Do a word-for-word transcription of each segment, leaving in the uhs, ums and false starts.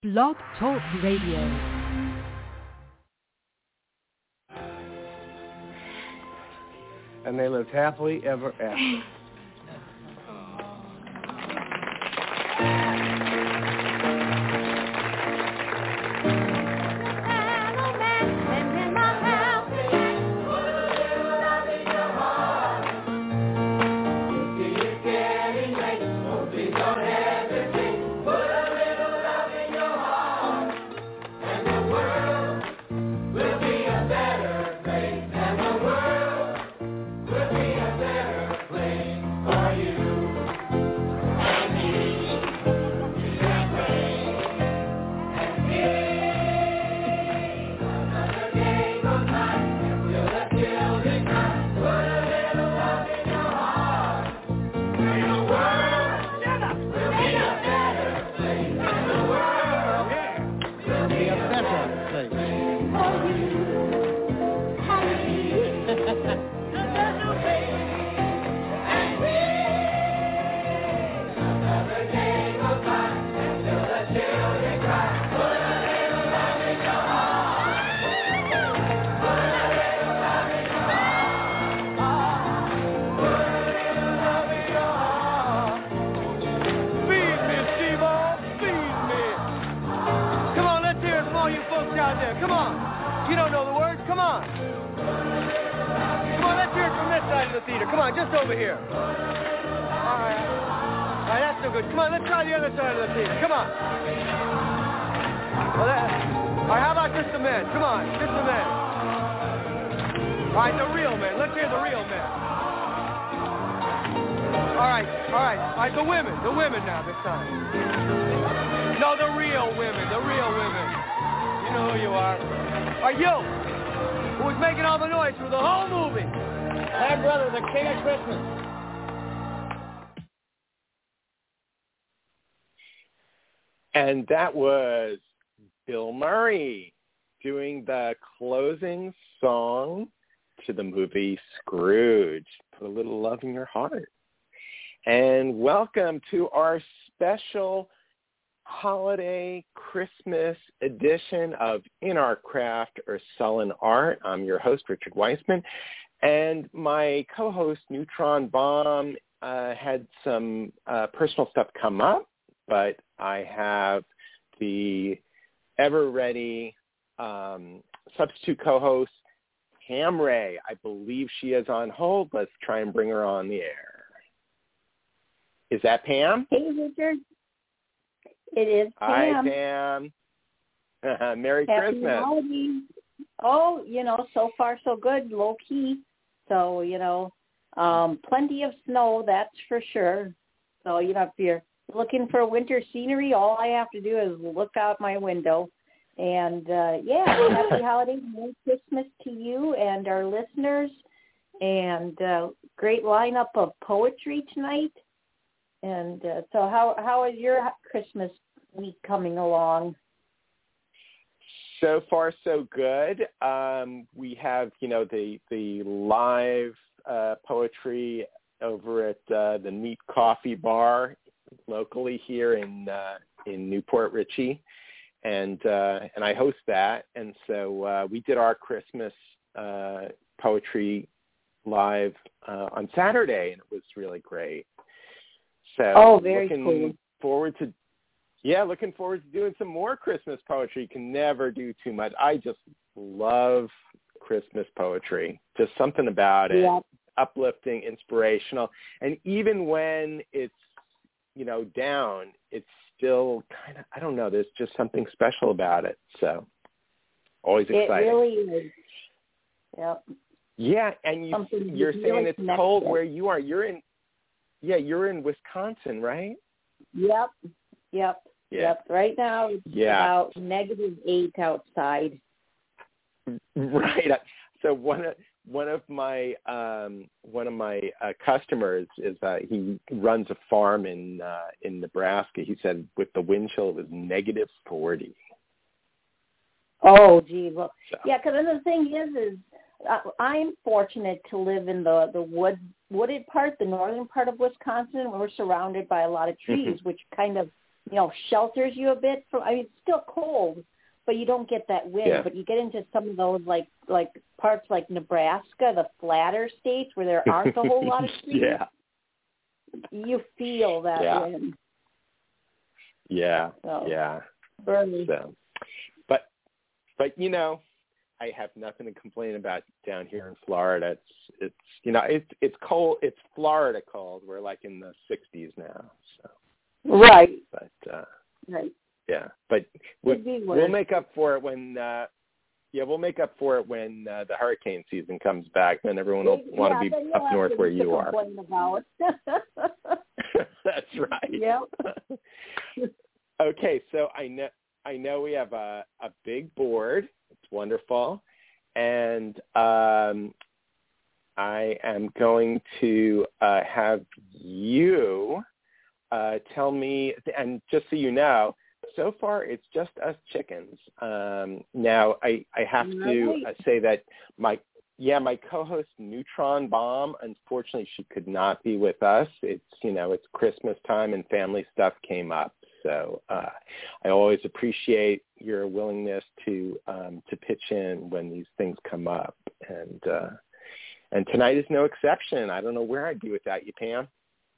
Blog Talk Radio. And they lived happily ever after. And that was Bill Murray doing the closing song to the movie Scrooge. Put a little love in your heart. And welcome to our special holiday Christmas edition of In Our Craft or Sullen Art. I'm your host, Richard Weissman. And my co-host, Neutron Bomb, uh, had some uh, personal stuff come up, but I have the ever-ready um, substitute co-host, Pam Ray. I believe she is on hold. Let's try and bring her on the air. Is that Pam? Hey, Richard. It is Pam. Hi, Pam. Merry Happy Christmas. Holidays. Oh, you know, so far so good, low-key. So, you know, um, plenty of snow, that's for sure. So, you know, if you're looking for winter scenery, all I have to do is look out my window. And, uh, yeah, happy holidays, Merry Christmas to you and our listeners. And uh, great lineup of poetry tonight. And uh, so how how is your Christmas week coming along? So far, so good. Um, we have, you know, the, the live uh, poetry over at uh, the Neat Coffee Bar locally here in uh, in Newport Richey, and uh, and I host that. And so uh, we did our Christmas uh, poetry live uh, on Saturday, and it was really great. So oh, very looking cool. forward to yeah, looking forward to doing some more Christmas poetry. You can never do too much. I just love Christmas poetry. Just something about it. Yep. Uplifting, inspirational, and even when it's, you know, down, it's still kind of, I don't know, there's just something special about it. So always exciting. It really is. Yep. Yeah, and you, you're saying really it's cold where you are. You're in, yeah, you're in Wisconsin, right? Yep, yep, yeah. yep. Right now it's yeah. about negative eight outside. Right. So one of one of my um, one of my uh, customers is uh, he runs a farm in uh, in Nebraska. He said with the wind chill it was negative forty. Oh, gee, well, so. yeah. Because the thing is, is uh, I'm fortunate to live in the the wood wooded part, the northern part of Wisconsin. We're surrounded by a lot of trees, Mm-hmm. which kind of you know, shelters you a bit from. I mean, it's still cold, but you don't get that wind. Yeah. But you get into some of those like like parts like Nebraska, the flatter states where there aren't a whole lot of trees. Yeah. You feel that Yeah. wind. Yeah. So, yeah. Burley. So, but but you know, I have nothing to complain about down here in Florida. It's it's you know it's it's cold. It's Florida cold. We're like in the sixties now. So Right. but uh, Right. yeah, but we, Could be we'll worse. make up for it when uh, yeah we'll make up for it when uh, the hurricane season comes back. Then everyone will Yeah, want to be then you'll up have north things where to you are. complain about. That's right. Yep. Okay, so I know I know we have a, a big board. It's wonderful, and um, I am going to uh, have you uh, tell me. And just so you know, so far it's just us chickens. Um, now I I have to Right. uh, say that my Yeah, my co-host Neutron Bomb, unfortunately she could not be with us. It's, you know, it's Christmas time and family stuff came up. So uh, I always appreciate your willingness to um, to pitch in when these things come up. And uh, and tonight is no exception. I don't know where I'd be without you, Pam.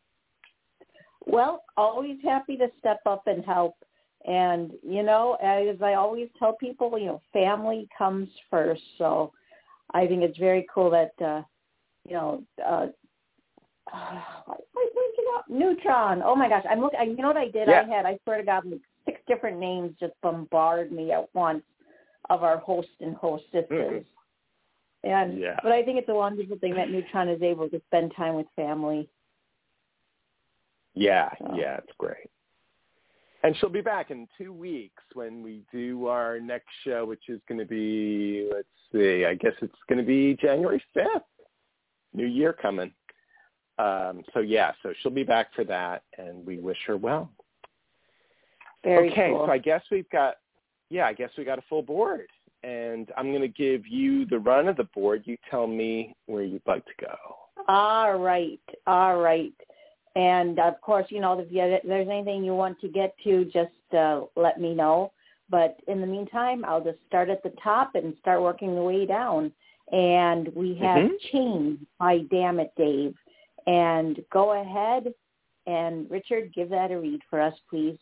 Well, always happy to step up and help. And, you know, as I always tell people, you know, family comes first. So I think it's very cool that, uh, you know, uh, uh, Neutron. Oh, my gosh. I'm looking. You know what I did? Yeah. I had, I swear to God, like six different names just bombard me at once of our host and hostesses. Mm. And, Yeah. but I think it's a wonderful thing that Neutron is able to spend time with family. Yeah, So. yeah, it's great. And she'll be back in two weeks when we do our next show, which is going to be, let's see, I guess it's going to be January fifth. New year coming. Um, so, yeah, so she'll be back for that, and we wish her well. Very okay, cool. so I guess we've got, yeah, I guess we got a full board. And I'm going to give you the run of the board. You tell me where you'd like to go. All right, all right. And, of course, you know, if, you, if there's anything you want to get to, just uh, let me know. But in the meantime, I'll just start at the top and start working the way down. And we have Mm-hmm. Chain by Damn It, Dave. And go ahead and, Richard, give that a read for us, please.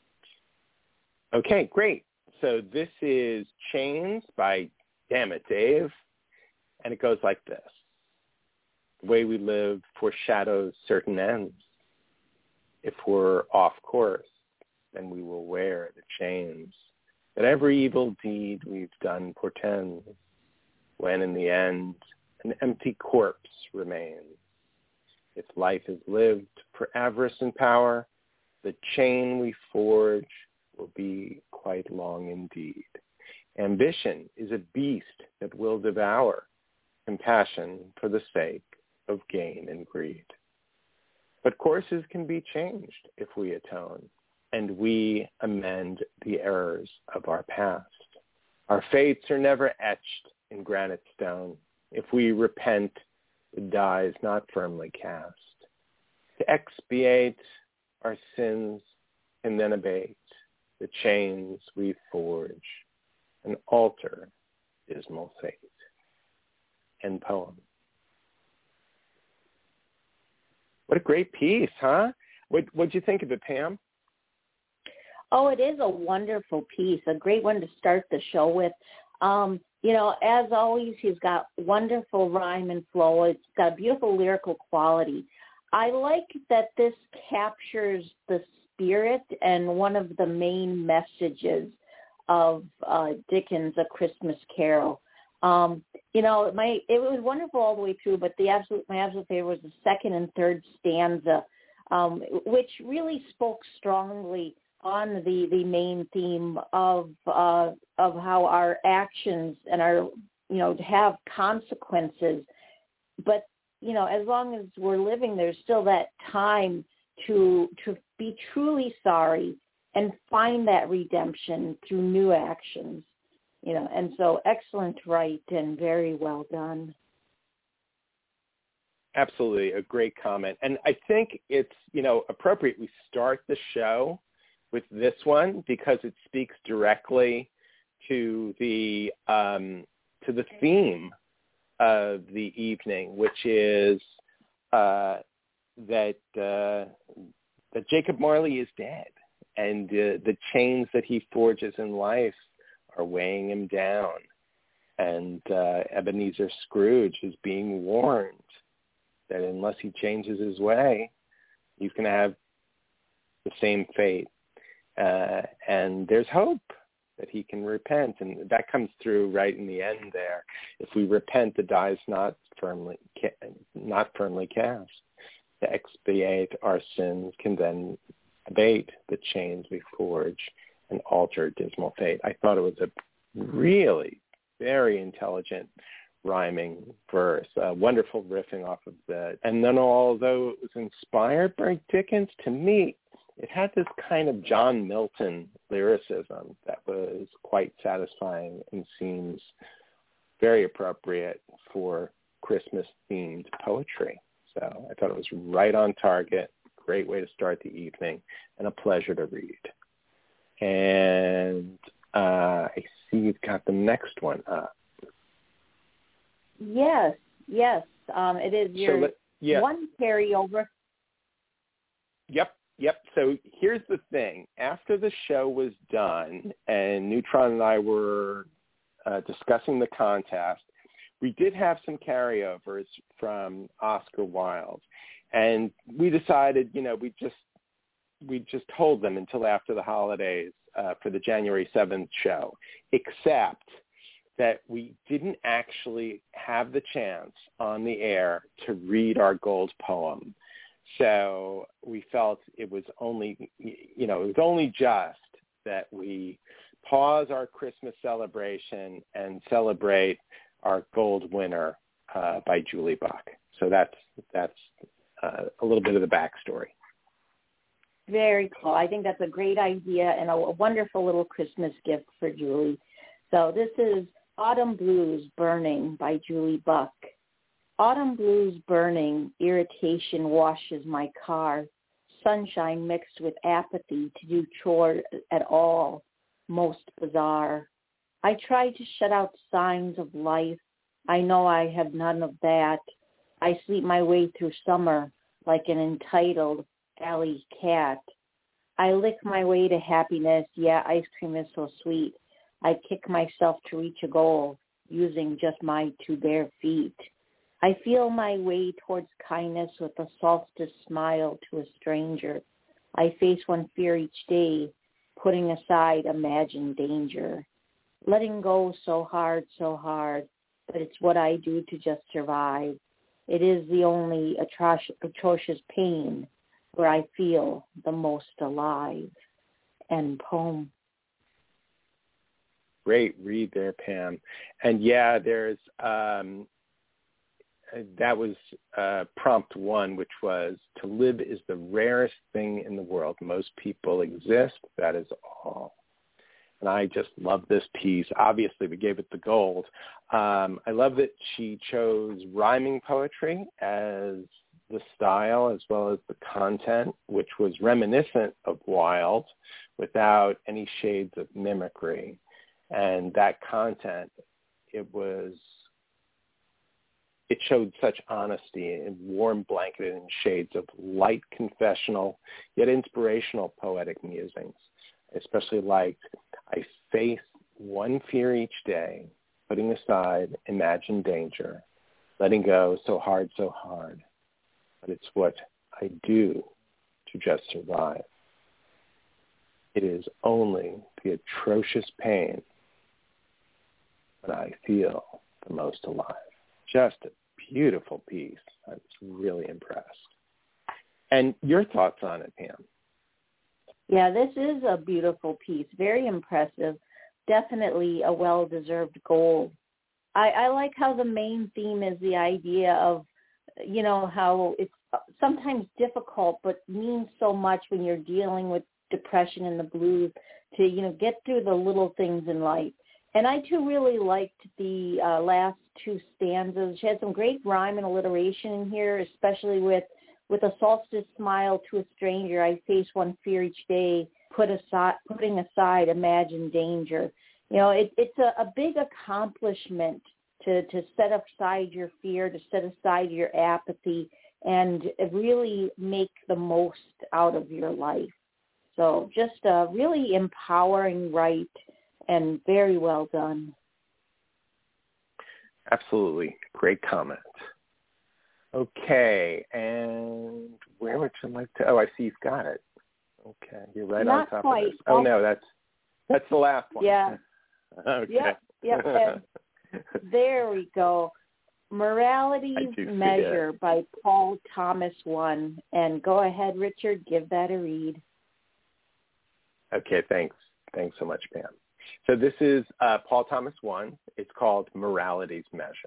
Okay, great. So this is Chains by Damn It, Dave. And it goes like this. The way we live foreshadows certain ends. If we're off course, then we will wear the chains that every evil deed we've done portends, when in the end an empty corpse remains. If life is lived for avarice and power, the chain we forge will be quite long indeed. Ambition is a beast that will devour, compassion for the sake of gain and greed. But courses can be changed if we atone, and we amend the errors of our past. Our fates are never etched in granite stone. If we repent, the die is not firmly cast. To expiate our sins and then abate the chains we forge, and alter dismal fate. End poem. What a great piece, huh? What what'd you think of it, Pam? Oh, it is a wonderful piece, a great one to start the show with. Um, you know, as always, he's got wonderful rhyme and flow. It's got a beautiful lyrical quality. I like that this captures the spirit and one of the main messages of uh, Dickens' A Christmas Carol. Um, you know, my it was wonderful all the way through, but the absolute my absolute favorite was the second and third stanza, um, which really spoke strongly on the, the main theme of uh, of how our actions and our you know have consequences, but you know as long as we're living, there's still that time to to be truly sorry and find that redemption through new actions. You know, and so excellent right and very well done. Absolutely, a great comment. And I think it's, you know, appropriate we start the show with this one because it speaks directly to the um, to the theme of the evening, which is uh, that uh, that Jacob Marley is dead, and uh, the chains that he forges in life are weighing him down. And uh, Ebenezer Scrooge is being warned that unless he changes his way, he's going to have the same fate. Uh, and there's hope that he can repent, and that comes through right in the end there. If we repent, the die is not firmly ca- not firmly cast. To expiate our sins can then abate the chains we forge and alter dismal fate. I thought it was a really very intelligent rhyming verse, uh, wonderful riffing off of that. And then although it was inspired by Dickens, to me, it had this kind of John Milton lyricism that was quite satisfying and seems very appropriate for Christmas-themed poetry. So I thought it was right on target, great way to start the evening, and a pleasure to read. And uh, I see you've got the next one up. Yes, yes. Um, it is your so let, yeah. one carryover. Yep. Yep. So here's the thing. After the show was done and Neutron and I were uh, discussing the contest, we did have some carryovers from Oscar Wilde. And we decided, you know, we just we just hold them until after the holidays uh, for the January seventh show, except that we didn't actually have the chance on the air to read our gold poem. So we felt it was only, you know, it was only just that we pause our Christmas celebration and celebrate our gold winner uh, by Julie Buck. So that's that's uh, a little bit of the backstory. Very cool. I think that's a great idea and a, a wonderful little Christmas gift for Julie. So this is Autumn Blues Burning by Julie Buck. Autumn blues burning, irritation washes my car, sunshine mixed with apathy to do chore at all, most bizarre. I try to shut out signs of life. I know I have none of that. I sleep my way through summer like an entitled alley cat. I lick my way to happiness. Yeah, ice cream is so sweet. I kick myself to reach a goal using just my two bare feet. I feel my way towards kindness with a solstice smile to a stranger. I face one fear each day, putting aside imagined danger. Letting go so hard, so hard, but it's what I do to just survive. It is the only atrocious, atrocious pain where I feel the most alive. End poem. Great read there, Pam. And yeah, there's... Um, that was uh, prompt one, which was, to live is the rarest thing in the world. Most people exist. That is all. And I just love this piece. Obviously, we gave it the gold. Um, I love that she chose rhyming poetry as the style as well as the content, which was reminiscent of Wilde without any shades of mimicry. And that content, it was... it showed such honesty and warm blanketed in shades of light confessional, yet inspirational poetic musings. I especially liked, I face one fear each day, putting aside imagined danger, letting go so hard, so hard. But it's what I do to just survive. It is only the atrocious pain when I feel the most alive. Just a beautiful piece. I was really impressed. And your thoughts on it, Pam? Yeah, this is a beautiful piece. Very impressive. Definitely a well-deserved gold. I, I like how the main theme is the idea of, you know, how it's sometimes difficult but means so much when you're dealing with depression and the blues to, you know, get through the little things in life. And I, too, really liked the uh, last two stanzas. She had some great rhyme and alliteration in here, especially with, with a solstice smile to a stranger. I face one fear each day, put aside, putting aside imagined danger. You know, it, it's a, a big accomplishment to, to set aside your fear, to set aside your apathy, and really make the most out of your life. So just a really empowering write and very well done. Absolutely. Great comment. Okay, and where would you like to? Oh, I see you've got it. Okay, you're right Not on top quite. of this. Oh, no, that's that's the last one. Yeah. Okay. Yep, yep. And there we go. Morality's Measure by Paul Thomas One. And go ahead, Richard, give that a read. Okay, thanks. Thanks so much, Pam. So this is uh, Paul Thomas One. It's called Morality's Measure.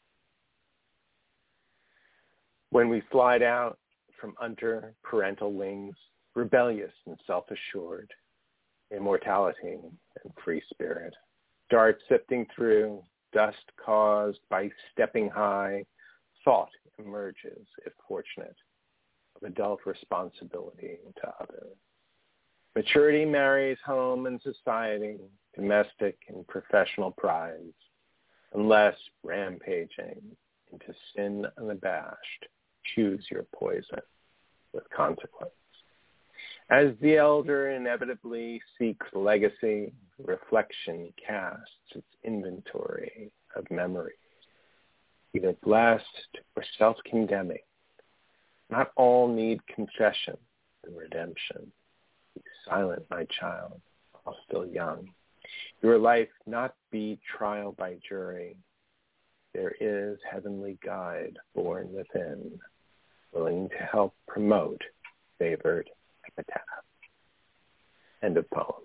When we slide out from under parental wings, rebellious and self-assured, immortality and free spirit, dart sifting through, dust caused by stepping high, thought emerges, if fortunate, of adult responsibility to others. Maturity marries home and society, domestic and professional prize, unless rampaging into sin unabashed, choose your poison with consequence. As the elder inevitably seeks legacy, reflection casts its inventory of memories, either blessed or self-condemning. Not all need confession and redemption. Be silent, my child, while still young. Your life not be trial by jury. There is heavenly guide born within, willing to help promote favored epitaph. End of poem.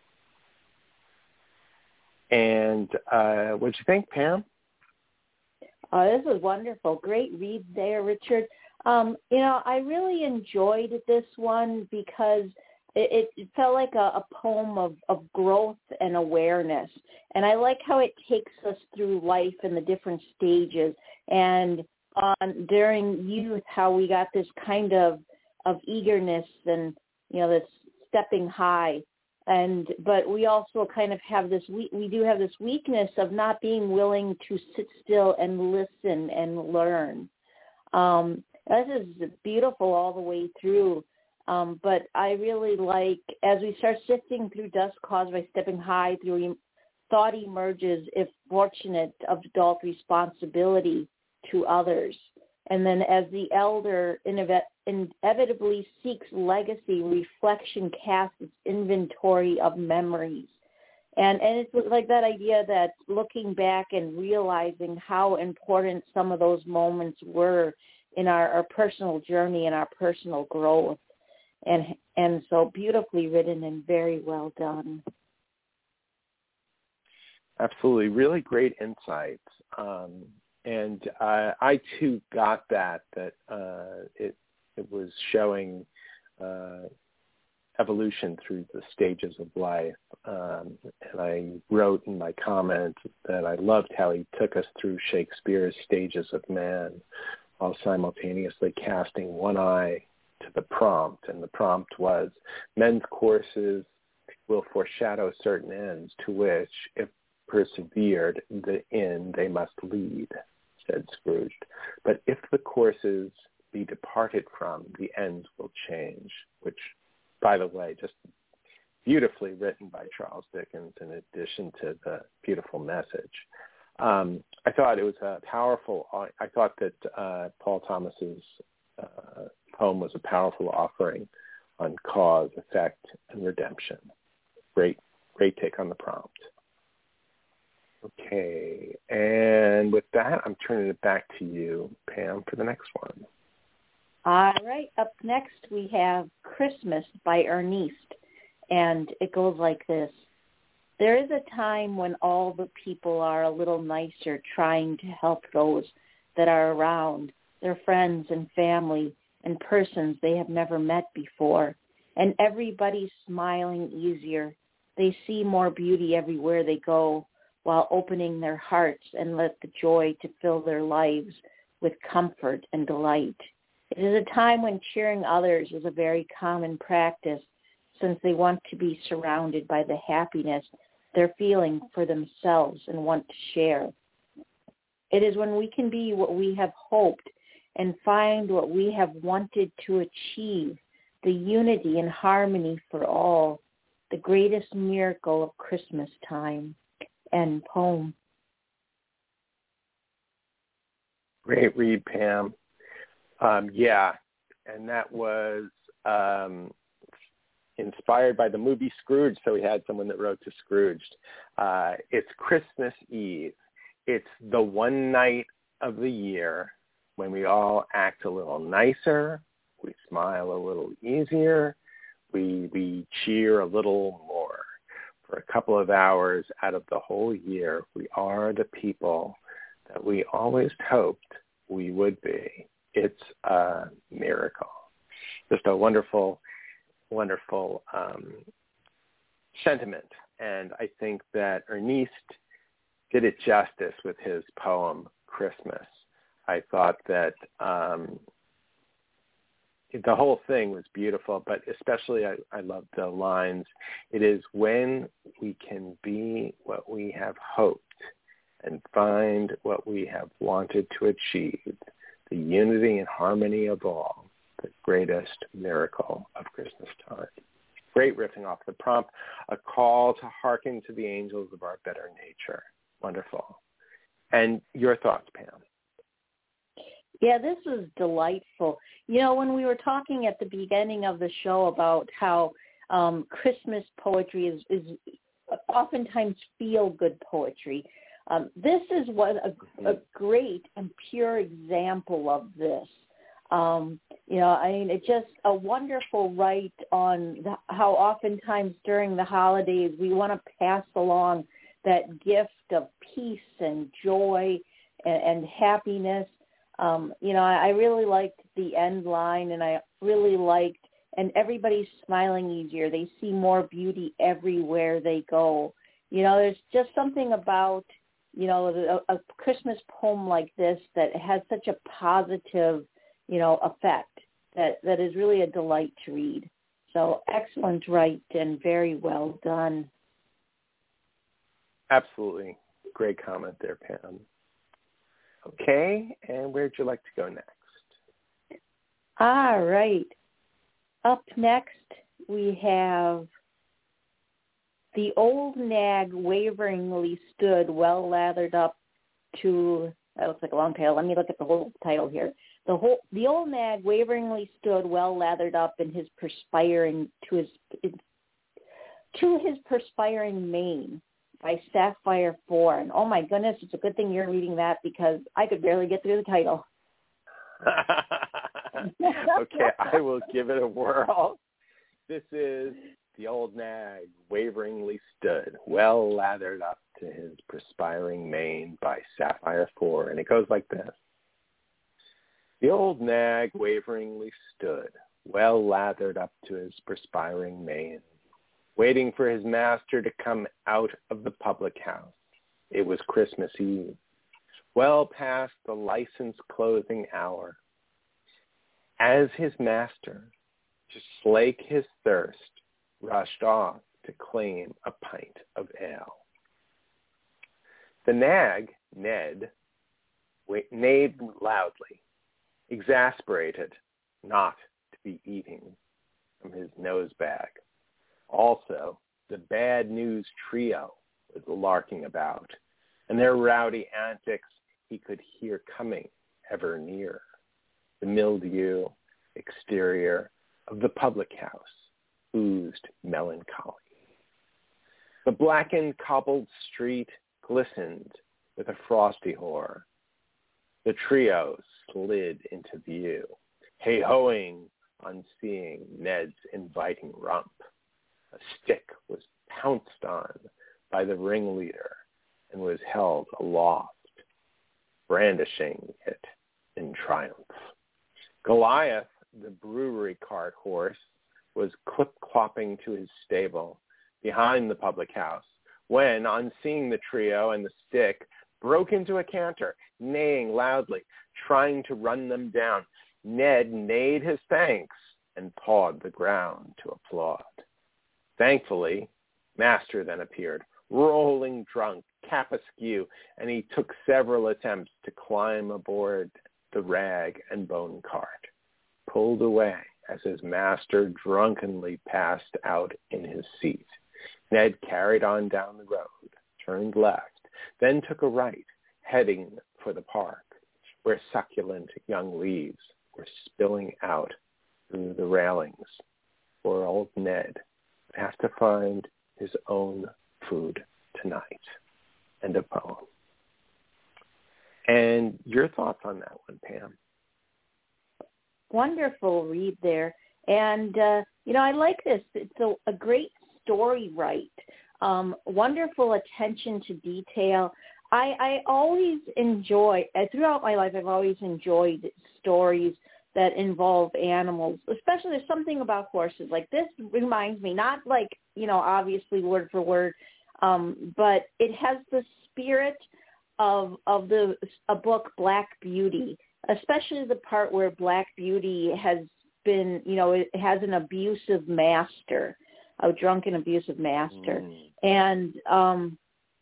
And uh, what'd you think, Pam? Oh, this was wonderful. Great read there, Richard. Um, you know, I really enjoyed this one because it, it felt like a, a poem of, of growth and awareness. And I like how it takes us through life in the different stages. And on during youth, how we got this kind of, of eagerness and, you know, this stepping high. And but we also kind of have this, we, we do have this weakness of not being willing to sit still and listen and learn. Um, this is beautiful all the way through. Um, but I really like, as we start sifting through dust caused by stepping high, through thought emerges, if fortunate, of adult responsibility to others. And then as the elder inevitably seeks legacy, reflection casts its inventory of memories. And and it's like that idea that looking back and realizing how important some of those moments were in our, our personal journey and our personal growth. And and so beautifully written and very well done. Absolutely. Really great insights. Um, and uh, I, too, got that, that uh, it, it was showing uh, evolution through the stages of life. Um, and I wrote in my comment that I loved how he took us through Shakespeare's stages of man while simultaneously casting one eye to the prompt. And the prompt was, men's courses will foreshadow certain ends to which, if persevered, the end they must lead, said Scrooge. But if the courses be departed from, the ends will change, which, by the way, just beautifully written by Charles Dickens in addition to the beautiful message. Um, I thought it was a powerful, I thought that uh, Paul Thomas's uh, poem was a powerful offering on cause, effect, and redemption. Great, great take on the prompt. Okay, and with that, I'm turning it back to you, Pam, for the next one. All right, up next we have Christmas by Ernest, and it goes like this. There is a time when all the people are a little nicer, trying to help those that are around, their friends and family and persons they have never met before, and everybody's smiling easier. They see more beauty everywhere they go, while opening their hearts and let the joy to fill their lives with comfort and delight. It is a time when cheering others is a very common practice, since they want to be surrounded by the happiness they're feeling for themselves and want to share. It is when we can be what we have hoped and find what we have wanted to achieve, the unity and harmony for all, the greatest miracle of Christmas time. End poem. Great read, Pam. Um, yeah, and that was um, inspired by the movie Scrooge, so we had someone that wrote to Scrooge. Uh, it's Christmas Eve. It's the one night of the year when we all act a little nicer, we smile a little easier, we we cheer a little more. For a couple of hours out of the whole year, we are the people that we always hoped we would be. It's a miracle. Just a wonderful, wonderful um, sentiment. And I think that Ernest did it justice with his poem, Christmas. I thought that um, the whole thing was beautiful, but especially I, I love the lines, it is when we can be what we have hoped and find what we have wanted to achieve, the unity and harmony of all, the greatest miracle of Christmas time. Great riffing off the prompt, a call to hearken to the angels of our better nature. Wonderful. And your thoughts, Pam? Yeah, this was delightful. You know, when we were talking at the beginning of the show about how um, Christmas poetry is, is oftentimes feel-good poetry, um, this is what a, a great and pure example of this. Um, you know, I mean, it's just a wonderful write on the, how oftentimes during the holidays we want to pass along that gift of peace and joy and, and happiness. Um, you know, I, I really liked the end line, and I really liked, and everybody's smiling easier. They see more beauty everywhere they go. You know, there's just something about, you know, a, a Christmas poem like this that has such a positive, you know, effect that, that is really a delight to read. So excellent write and very well done. Absolutely. Great comment there, Pam. Okay, and where'd you like to go next? All right. Up next, we have the old nag waveringly stood well lathered up to, that looks like a long title. Let me look at the whole title here. The whole, the old nag waveringly stood well lathered up in his perspiring, to his, to his perspiring mane. By Sapphire four. And oh my goodness, it's a good thing you're reading that because I could barely get through the title. Okay, I will give it a whirl. This is the old nag waveringly stood, well lathered up to his perspiring mane by Sapphire four. And it goes like this. The old nag waveringly stood, well lathered up to his perspiring mane, waiting for his master to come out of the public house. It was Christmas Eve, well past the license closing hour. As his master, to slake his thirst, rushed off to claim a pint of ale. The nag, Ned, neighed loudly, exasperated not to be eating from his nose bag. Also, the bad news trio was larking about, and their rowdy antics he could hear coming ever nearer. The mildew exterior of the public house oozed melancholy. The blackened cobbled street glistened with a frosty hoar. The trio slid into view, hey-hoing on seeing Ned's inviting rump. A stick was pounced on by the ringleader and was held aloft, brandishing it in triumph. Goliath, the brewery cart horse, was clip-clopping to his stable behind the public house when, on seeing the trio and the stick, broke into a canter, neighing loudly, trying to run them down. Ned neighed his thanks and pawed the ground to applaud. Thankfully, Master then appeared, rolling drunk, cap askew, and he took several attempts to climb aboard the rag and bone cart, pulled away as his master drunkenly passed out in his seat. Ned carried on down the road, turned left, then took a right, heading for the park, where succulent young leaves were spilling out through the railings. Poor old Ned has to find his own food tonight. End of poem. And your thoughts on that one, Pam? Wonderful read there. And, uh, you know, I like this. It's a, a great story write. Um, wonderful attention to detail. I, I always enjoy, uh, throughout my life, I've always enjoyed stories that involve animals, especially there's something about horses. Like this reminds me, not like, you know, obviously word for word, um, but it has the spirit of of the a book, Black Beauty, especially the part where Black Beauty has been, you know, it has an abusive master, a drunken abusive master. Mm. And, um,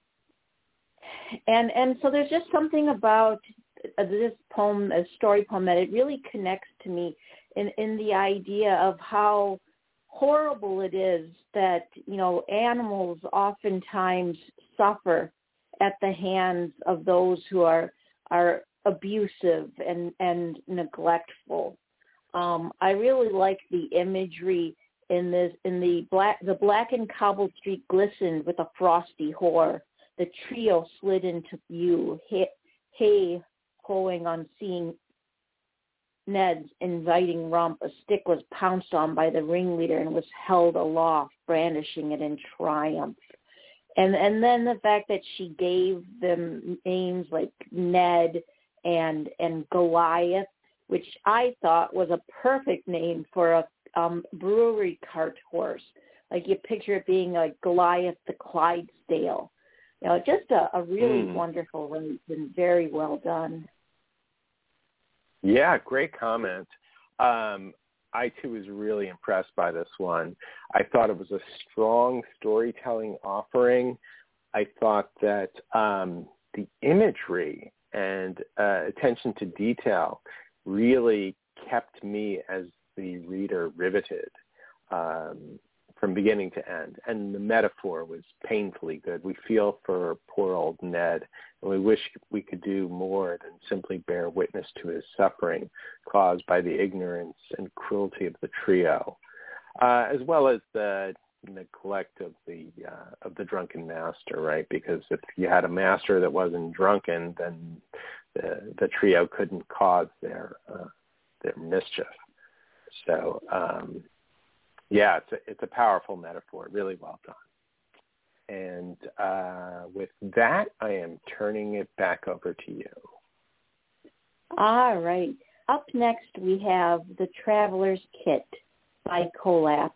and, and so there's just something about this poem, a story poem, that it really connects to me in, in the idea of how horrible it is that, you know, animals oftentimes suffer at the hands of those who are, are abusive and, and neglectful. Um, I really like the imagery in this, in the black, the blackened cobbled street glistened with a frosty hoar. The trio slid into view, hey, hey hoeing on seeing Ned's inviting rump. A stick was pounced on by the ringleader and was held aloft, brandishing it in triumph. And and then the fact that she gave them names like Ned and and Goliath, which I thought was a perfect name for a um, brewery cart horse. Like you picture it being like Goliath the Clydesdale. You know, just a, a really mm. wonderful race and very well done. Yeah, great comment. Um, I, too, was really impressed by this one. I thought it was a strong storytelling offering. I thought that um, the imagery and uh, attention to detail really kept me as the reader riveted um, from beginning to end. And the metaphor was painfully good. We feel for poor old Ned, and we wish we could do more than simply bear witness to his suffering caused by the ignorance and cruelty of the trio, uh, as well as the neglect of the uh, of the drunken master, right? Because if you had a master that wasn't drunken, then the, the trio couldn't cause their uh, their mischief. So, um, yeah, it's a, it's a powerful metaphor, really well done. And uh, with that, I am turning it back over to you. All right. Up next, we have The Traveler's Kit by Collap.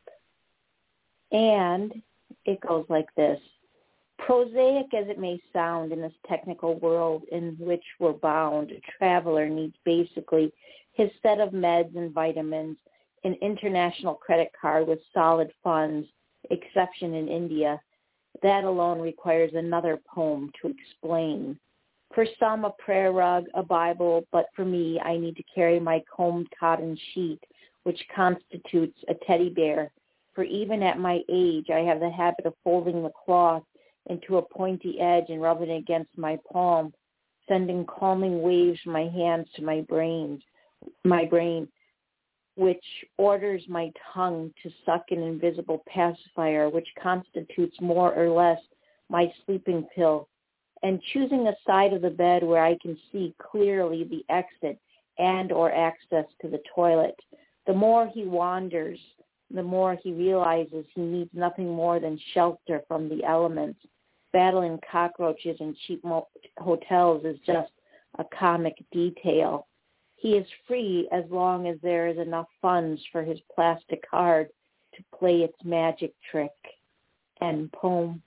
And it goes like this. Prosaic as it may sound in this technical world in which we're bound, a traveler needs basically his set of meds and vitamins, an international credit card with solid funds, exception in India. That alone requires another poem to explain. For some, a prayer rug, a Bible, but for me, I need to carry my combed cotton sheet, which constitutes a teddy bear. For even at my age, I have the habit of folding the cloth into a pointy edge and rubbing it against my palm, sending calming waves from my hands to my brain, my brain, which orders my tongue to suck an invisible pacifier, which constitutes more or less my sleeping pill, and choosing a side of the bed where I can see clearly the exit and or access to the toilet. The more he wanders, the more he realizes he needs nothing more than shelter from the elements. Battling cockroaches in cheap mo- hotels is just a comic detail. He is free as long as there is enough funds for his plastic card to play its magic trick. End poem.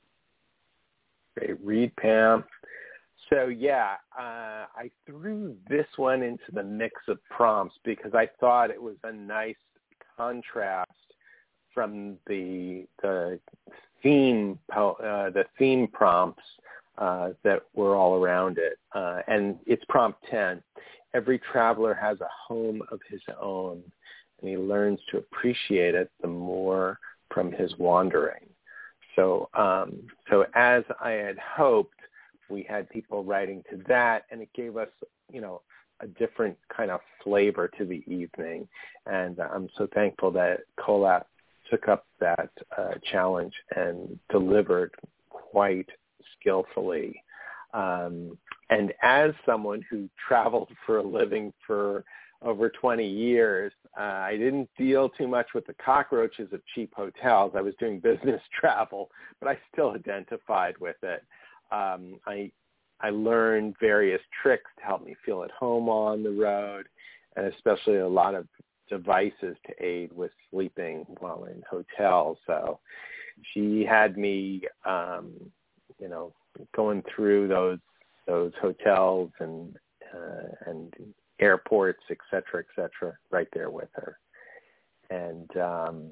Great read, Pam. So, yeah, uh, I threw this one into the mix of prompts because I thought it was a nice contrast from the the theme uh, the theme prompts uh, that were all around it, uh, and it's prompt ten. Every traveler has a home of his own, and he learns to appreciate it the more from his wandering. So, um, so as I had hoped, we had people writing to that, and it gave us, you know, a different kind of flavor to the evening. And I'm so thankful that COLAP took up that uh, challenge and delivered quite skillfully. Um, and as someone who traveled for a living for over twenty years, uh, I didn't deal too much with the cockroaches of cheap hotels. I was doing business travel, but I still identified with it. Um, I I learned various tricks to help me feel at home on the road, and especially a lot of devices to aid with sleeping while in hotels. So she had me, um, you know, going through those those hotels and uh, and airports, et cetera, et cetera, right there with her. And um,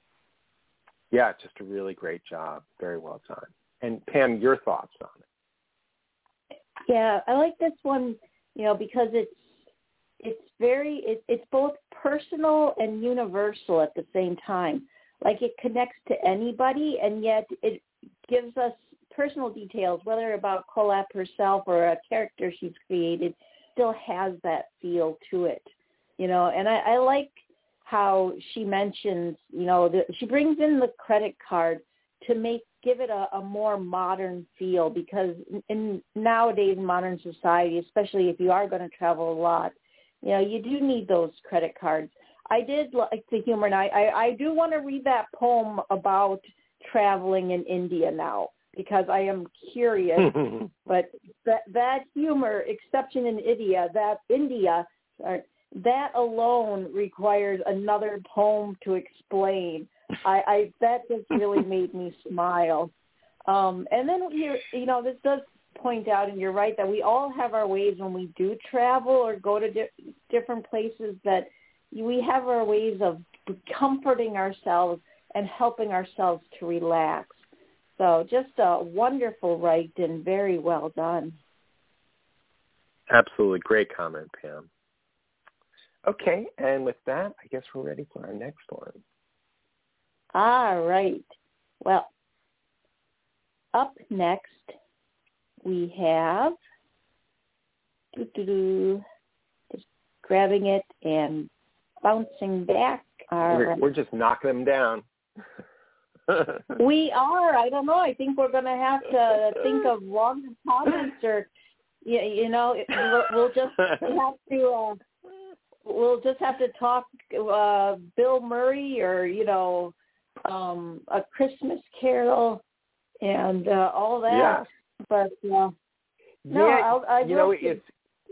yeah, just a really great job. Very well done. And Pam, your thoughts on it? Yeah, I like this one, you know, because it's it's very it, it's both personal and universal at the same time. Like it connects to anybody, and yet it gives us personal details, whether about COLAP herself or a character she's created, still has that feel to it, you know. And I, I like how she mentions, you know, the, she brings in the credit card to make give it a, a more modern feel, because in, in nowadays modern society, especially if you are going to travel a lot, you know, you do need those credit cards. I did like the humor, and I, I, I do want to read that poem about traveling in India now, because I am curious. But that that humor, exception in India, that India, sorry, that alone requires another poem to explain. I, I that just really made me smile. Um, and then you you know this does point out, and you're right, that we all have our ways when we do travel or go to di- different places, that we have our ways of comforting ourselves and helping ourselves to relax. So just a wonderful write and very well done. Absolutely. Great comment, Pam. Okay, and with that, I guess we're ready for our next one. All right. Well, up next we have, doo-doo-doo, just grabbing it and bouncing back. All we're, right. we're just knocking them down. We are. I don't know. I think we're going to have to think of longer comments, or you, you know, we'll, we'll just have to. Uh, we'll just have to talk uh, Bill Murray, or you know, um, A Christmas Carol, and uh, all that. Yeah. But uh, no, yeah, I'll, I you know, will it's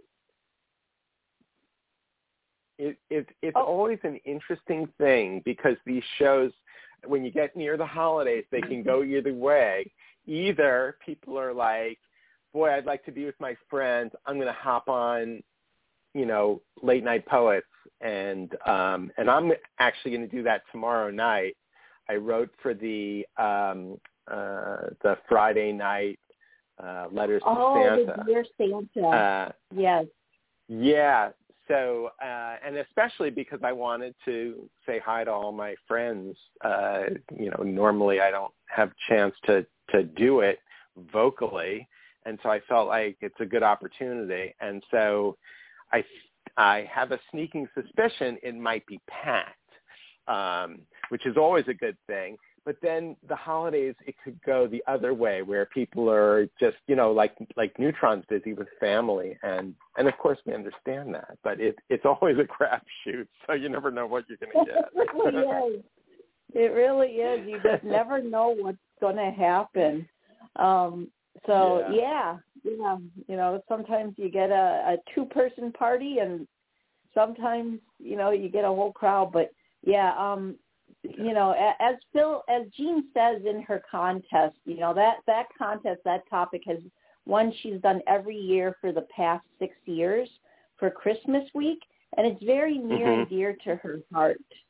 it, it it's oh. always an interesting thing, because these shows, when you get near the holidays, they can go either way. Either people are like, boy, I'd like to be with my friends. I'm going to hop on, you know, Late Night Poets, and um, and I'm actually going to do that tomorrow night. I wrote for the um, uh, the Friday night uh, Letters to oh, Santa. Oh, the Dear Santa. Uh, yes. Yeah. So, uh, and especially because I wanted to say hi to all my friends. Uh, you know, normally I don't have a chance to, to do it vocally. And so I felt like it's a good opportunity. And so I, I have a sneaking suspicion it might be packed, um, which is always a good thing. But then the holidays, it could go the other way, where people are just, you know, like like Neutron's busy with family, and and of course we understand that. But it it's always a crapshoot, so you never know what you're going to get. It really is. It really is. You just never know what's going to happen. Um, so yeah. yeah, yeah, you know, sometimes you get a, a two-person party, and sometimes you know you get a whole crowd. But yeah. Um, You know, as Phil, as Jean says in her contest, you know, that, that contest, that topic has one she's done every year for the past six years for Christmas week, and it's very near mm-hmm. and dear to her heart.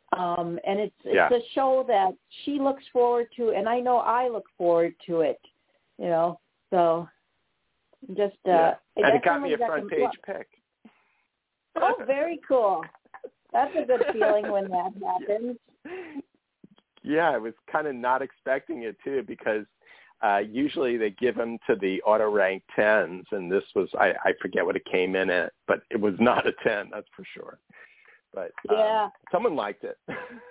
Um, and it's it's yeah. a show that she looks forward to, and I know I look forward to it. You know, so just uh, yeah. I and it got me a front recommend- page pick. Oh, very cool. That's a good feeling when that happens. Yeah, I was kind of not expecting it too, because uh, usually they give them to the auto rank tens, and this was I, I forget what it came in at, but it was not a ten, that's for sure. But um, yeah, someone liked it.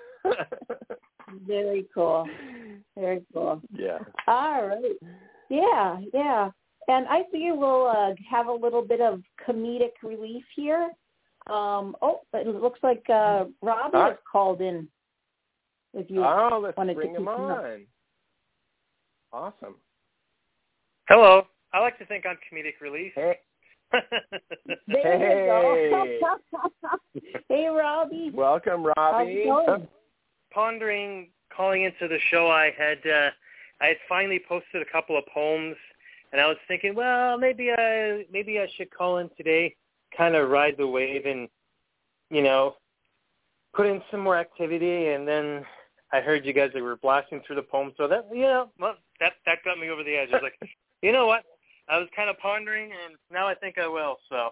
Very cool. Very cool. Yeah. All right. Yeah, yeah. And I figure we'll uh, have a little bit of comedic relief here. Um, oh, it looks like uh, Robbie Uh, has called in. If you oh, let's wanted bring to him keep him up. on. Awesome. Hello. I like to think I'm comedic relief. Hey. There Hey. you go. Hey, Robbie. Welcome, Robbie. How's it going? Pondering calling into the show, I had uh, I had finally posted a couple of poems, and I was thinking, well, maybe I maybe I should call in today, kind of ride the wave, and you know, put in some more activity. And then I heard you guys that were blasting through the poems, so that you know, well, that that got me over the edge. I was like, you know what? I was kind of pondering, and now I think I will. So.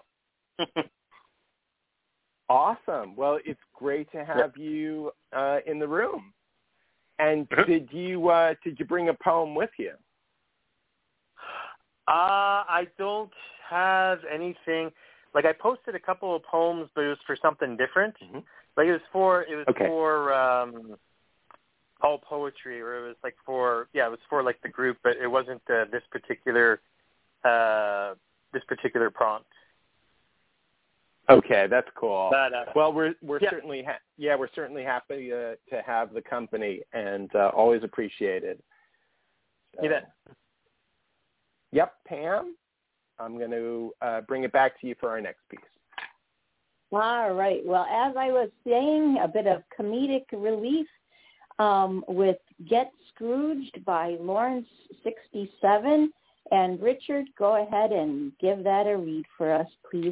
Awesome. Well, it's great to have you uh, in the room. And did you uh, did you bring a poem with you? Uh, I don't have anything. Like I posted a couple of poems, but it was for something different. Mm-hmm. Like it was for it was Okay. for um, all poetry, or it was like for yeah, it was for like the group, but it wasn't uh, this particular uh, this particular prompt. Okay, that's cool. But, uh, well, we're we're yeah. certainly ha- yeah we're certainly happy uh, to have the company, and uh, always appreciated. So, You bet. Yep, Pam. I'm going to uh, bring it back to you for our next piece. All right. Well, as I was saying, a bit of comedic relief um, with Get Scrooged by Lawrence sixty-seven. And Richard, go ahead and give that a read for us, please.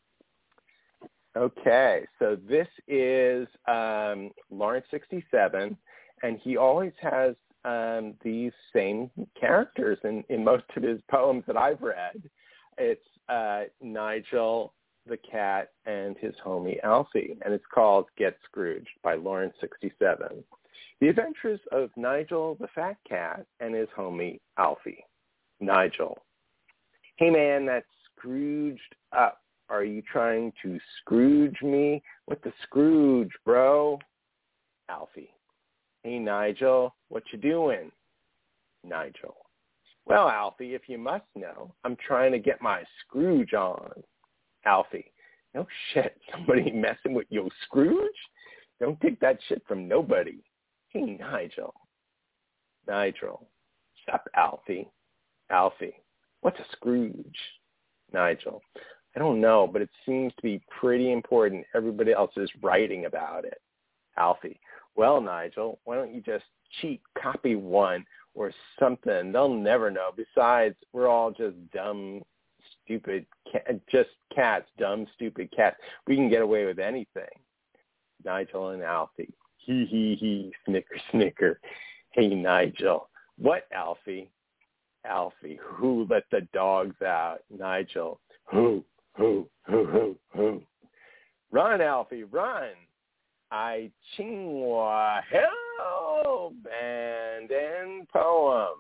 Okay, so this is um, Lawrence sixty-seven, and he always has um, these same characters in, in most of his poems that I've read. It's uh, Nigel the cat and his homie Alfie, and it's called Get Scrooged by Lawrence sixty-seven. The Adventures of Nigel the fat cat and his homie Alfie. Nigel: Hey man, that's Scrooged up. Are you trying to Scrooge me? What the Scrooge, bro? Alfie: Hey Nigel, what you doing? Nigel: Well, Alfie, if you must know, I'm trying to get my Scrooge on. Alfie: No shit, somebody messing with your Scrooge? Don't take that shit from nobody. Hey Nigel. Nigel: Sup, Alfie? Alfie: What's a Scrooge? Nigel: I don't know, but it seems to be pretty important. Everybody else is writing about it. Alfie: Well, Nigel, why don't you just cheat, copy one or something? They'll never know. Besides, we're all just dumb, stupid, ca- just cats, dumb, stupid cats. We can get away with anything. Nigel and Alfie: Hee, hee, hee, snicker, snicker. Hey, Nigel. What, Alfie? Alfie: Who let the dogs out? Nigel: Who? Who, who, who, who? Run, Alfie, run. I Chingwa Hell Band and Poem.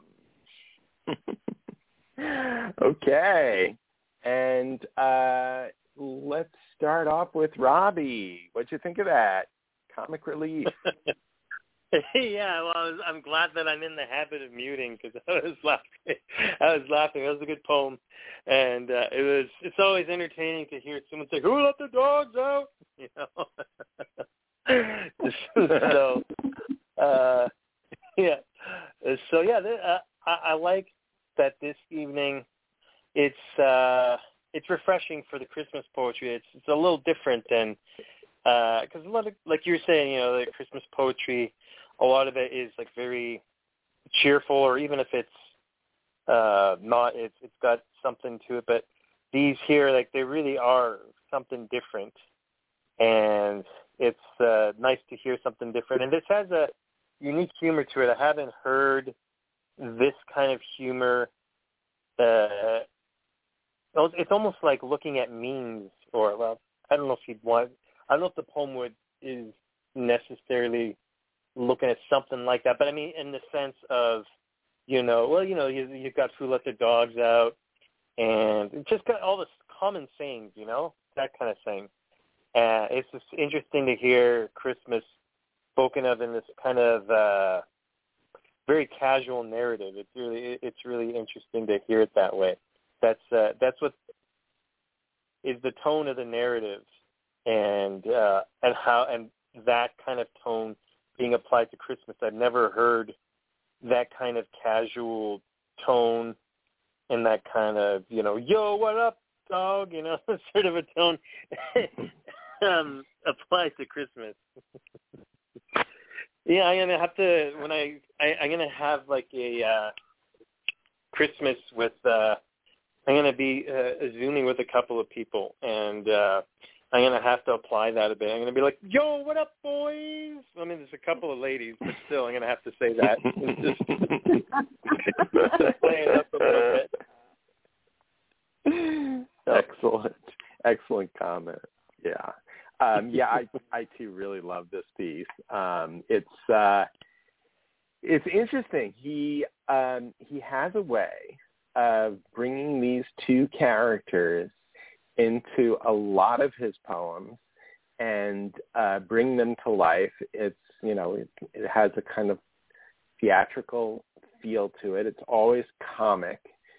Okay. And uh, let's start off with Robbie. What'd you think of that? Comic relief. Yeah, well, I was, I'm glad that I'm in the habit of muting because I was laughing. I was laughing. That was a good poem, and uh, it was. It's always entertaining to hear someone say, "Who let the dogs out?" You know. so, uh, yeah. So yeah, th- uh, I, I like that this evening. It's uh, it's refreshing for the Christmas poetry. It's it's a little different than because uh, a lot of, like you were saying, you know, the Christmas poetry. A lot of it is like very cheerful, or even if it's uh, not, it's it's got something to it. But these here, like they really are something different, and it's uh, nice to hear something different. And this has a unique humor to it. I haven't heard this kind of humor. Uh, it's almost like looking at memes, or well, I don't know if you'd want. I don't know if the poem would is necessarily looking at something like that, but I mean, in the sense of, you know, well, you know, you, you've got who let the dogs out, and it's just got all this common sayings, you know, that kind of thing. Uh, it's just interesting to hear Christmas spoken of in this kind of uh, very casual narrative. It's really, it's really interesting to hear it that way. That's uh, that's what is the tone of the narrative, and uh, and how and that kind of tone being applied to Christmas. I've never heard that kind of casual tone and that kind of, you know, yo, what up, dog, you know, sort of a tone um, applied to Christmas. Yeah, I'm gonna have to when I, I I'm gonna have like a uh, Christmas with. Uh, I'm gonna be uh, zooming with a couple of people, and uh, I'm gonna have to apply that a bit. I'm gonna be like, "Yo, what up, boys?" I mean, there's a couple of ladies, but still, I'm gonna have to say that. Just, just play it up a little bit. Excellent, excellent comment. Yeah, um, yeah. I, I too really love this piece. Um, it's, uh, it's interesting. He, um, he has a way of bringing these two characters into a lot of his poems and uh, bring them to life. It's, you know, it, it has a kind of theatrical feel to it. It's always comic.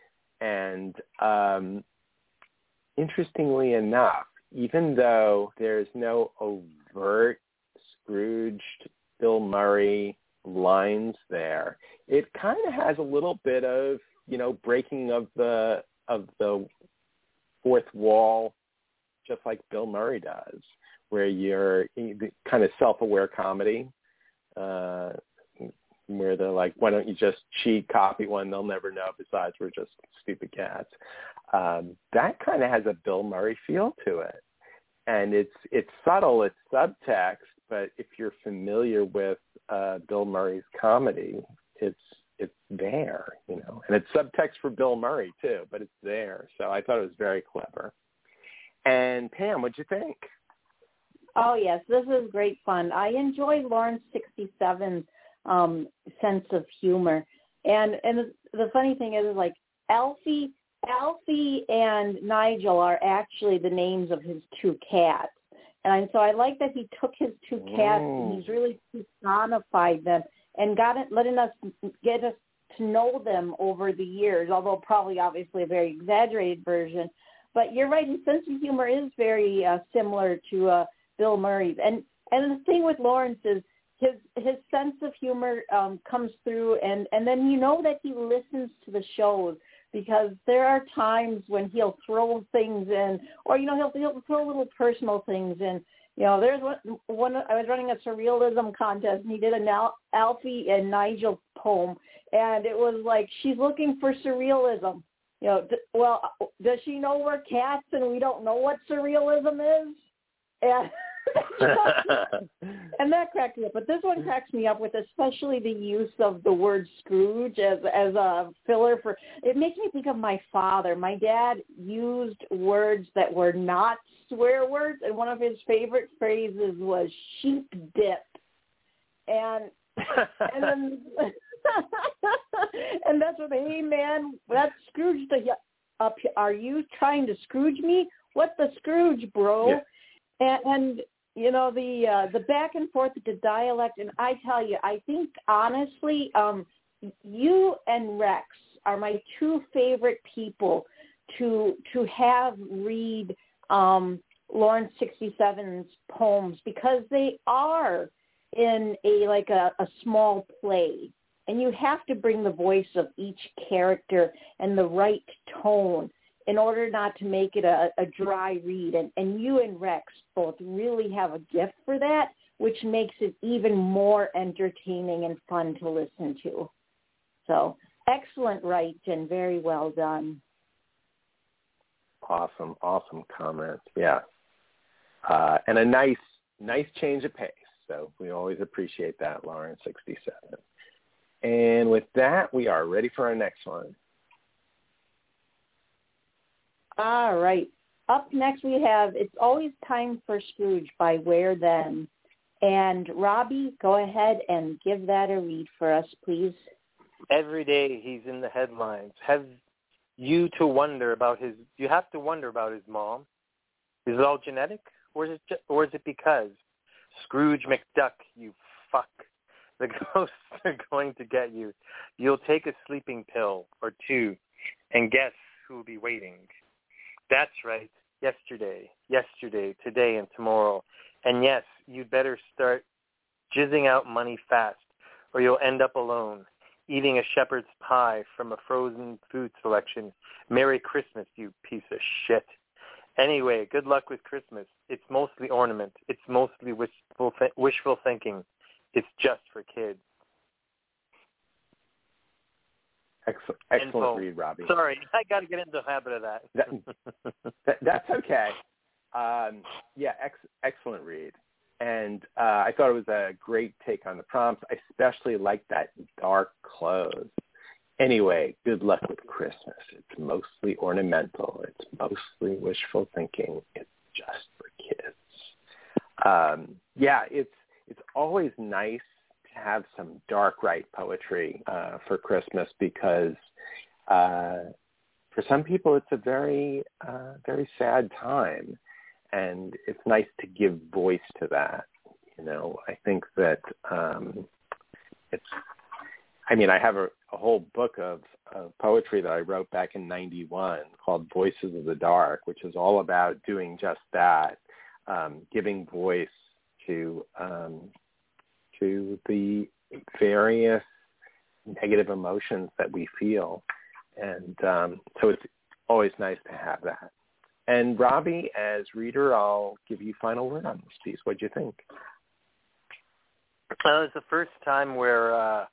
And um, interestingly enough, even though there's no overt Scrooged Bill Murray lines there, it kind of has a little bit of, you know, breaking of the of the fourth wall, just like Bill Murray does, where you're kind of self-aware comedy, uh, where they're like, why don't you just cheat, copy one, they'll never know, besides we're just stupid cats. Um, that kind of has a Bill Murray feel to it. And it's it's subtle, it's subtext, but if you're familiar with uh, Bill Murray's comedy, it's it's there, you know, and it's subtext for Bill Murray too, but it's there. So I thought it was very clever. And Pam, what'd you think? Oh yes, this is great fun. I enjoy Lawrence sixty-seven's um, sense of humor, and and the funny thing is, like Alfie, Alfie and Nigel are actually the names of his two cats, and so I like that he took his two cats mm. and he's really personified them and got it, letting us get us to know them over the years, although probably obviously a very exaggerated version. But you're right, his sense of humor is very uh, similar to uh, Bill Murray's. And and the thing with Lawrence is his his sense of humor um, comes through, and, and then you know that he listens to the shows, because there are times when he'll throw things in, or, you know, he'll, he'll throw little personal things in. You know, there's one, one, I was running a surrealism contest, and he did an Al, Alfie and Nigel poem, and it was like, she's looking for surrealism. You know, d- well, does she know we're cats and we don't know what surrealism is? And, and that cracked me up. But this one cracks me up with especially the use of the word Scrooge as as a filler for, it makes me think of my father. My dad used words that were not swear words, and one of his favorite phrases was sheep dip. And and then and that's what, hey man, that's Scrooge. The, up, are you trying to Scrooge me? What the Scrooge, bro? Yeah. And, and you know, the uh, the back and forth with the dialect, and I tell you, I think honestly, um, you and Rex are my two favorite people to to have read um, Lawrence sixty-seven's poems, because they are in a like a, a small play, and you have to bring the voice of each character and the right tone in order not to make it a, a dry read. And, and you and Rex both really have a gift for that, which makes it even more entertaining and fun to listen to. So excellent write and very well done. Awesome, awesome comments. Yeah. Uh, and a nice, nice change of pace. So we always appreciate that, Lauren sixty-seven. And with that, we are ready for our next one. All right. Up next we have It's Always Time for Scrooge by Where Then. And Robbie, go ahead and give that a read for us, please. Every day he's in the headlines. Have you to wonder about his, you have to wonder about his mom. Is it all genetic, or is it, just, or is it because Scrooge McDuck, you fuck, the ghosts are going to get you. You'll take a sleeping pill or two, and guess who will be waiting? That's right, yesterday, yesterday, today, and tomorrow. And yes, you'd better start jizzing out money fast, or you'll end up alone, eating a shepherd's pie from a frozen food selection. Merry Christmas, you piece of shit. Anyway, good luck with Christmas. It's mostly ornament. It's mostly wishful, th- wishful thinking. It's just for kids. Excellent, excellent read, Robbie. Sorry, I got to get into the habit of that. that, that that's okay. Um, yeah, ex- excellent read. And uh, I thought it was a great take on the prompts. I especially like that dark close. Anyway, good luck with Christmas. It's mostly ornamental. It's mostly wishful thinking. It's just for kids. Um, yeah, it's it's always nice to have some dark right poetry uh, for Christmas because uh, for some people it's a very, uh, very sad time. And it's nice to give voice to that. You know, I think that um, it's, I mean, I have a, a whole book of, of poetry that I wrote back in ninety-one called Voices of the Dark, which is all about doing just that, um, giving voice to um, to the various negative emotions that we feel. And um, so it's always nice to have that. And Robbie, as reader, I'll give you final word on this piece. What do you think? Well, it's the first time where uh,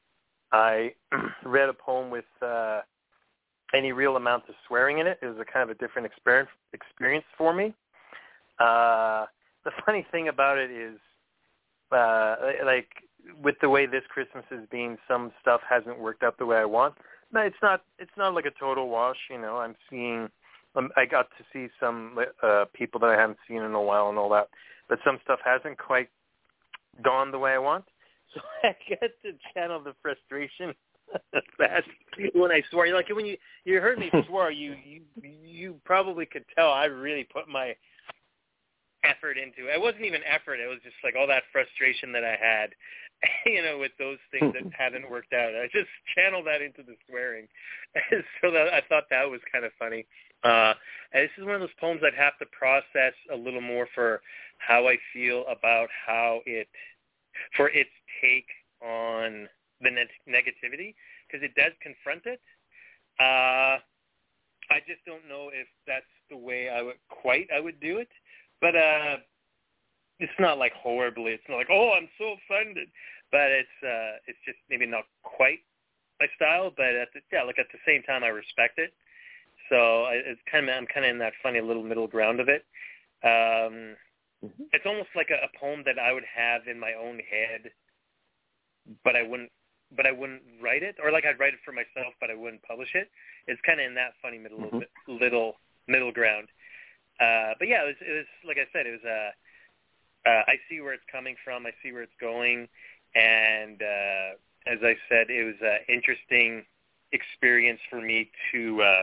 I read a poem with uh, any real amount of swearing in it. It was a kind of a different experience experience for me. Uh, the funny thing about it is, uh, like with the way this Christmas is being, some stuff hasn't worked out the way I want. But it's not. It's not like a total wash. You know, I'm seeing. Um, I got to see some uh, people that I haven't seen in a while and all that, but some stuff hasn't quite gone the way I want. So I get to channel the frustration fast when I swear. Like when you you heard me swear, you you you probably could tell I really put my effort into it. It wasn't even effort. It was just like all that frustration that I had, you know, with those things that hadn't worked out. I just channeled that into the swearing. So that, I thought that was kind of funny. Uh, and this is one of those poems I'd have to process a little more for how I feel about how it, for its take on the ne- negativity, because it does confront it. Uh, I just don't know if that's the way I would quite I would do it. But uh, it's not like horribly. It's not like, oh, I'm so offended. But it's uh, it's just maybe not quite my style. But at the, yeah, like at the same time, I respect it. So I, it's kind of I'm kind of in that funny little middle ground of it. Um, mm-hmm. It's almost like a, a poem that I would have in my own head, but I wouldn't. But I wouldn't write it, or like I'd write it for myself, but I wouldn't publish it. It's kind of in that funny middle mm-hmm. little middle ground. Uh, but yeah, it was, it was like I said, it was. Uh, uh, I see where it's coming from. I see where it's going, and uh, as I said, it was an interesting experience for me to uh,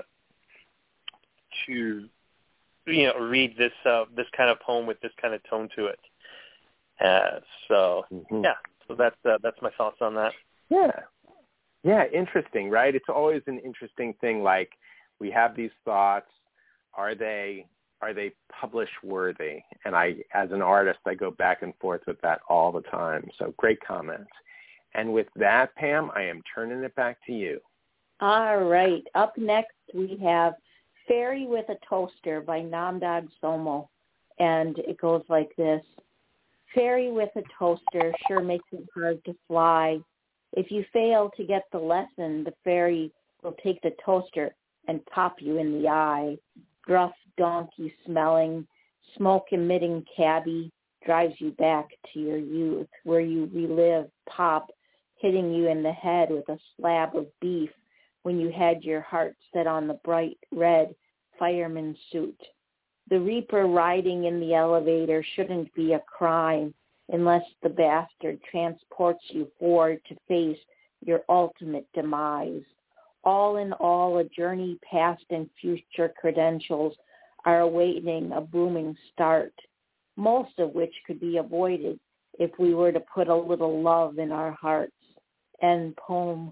to you know read this uh, this kind of poem with this kind of tone to it. Uh, so mm-hmm. yeah, so that's uh, that's my thoughts on that. Yeah, yeah, interesting, right? It's always an interesting thing. Like we have these thoughts. Are they? Are they publish worthy? And I, as an artist, I go back and forth with that all the time. So great comments. And with that, Pam, I am turning it back to you. All right. Up next, we have Fairy with a Toaster by Namdog Somo. And it goes like this. Fairy with a toaster sure makes it hard to fly. If you fail to get the lesson, the fairy will take the toaster and pop you in the eye. Gruff donkey smelling, smoke emitting cabbie, drives you back to your youth, where you relive Pop hitting you in the head with a slab of beef when you had your heart set on the bright red fireman suit. The Reaper riding in the elevator shouldn't be a crime unless the bastard transports you forward to face your ultimate demise. All in all, a journey past and future credentials are awaiting a booming start, most of which could be avoided if we were to put a little love in our hearts. End poem.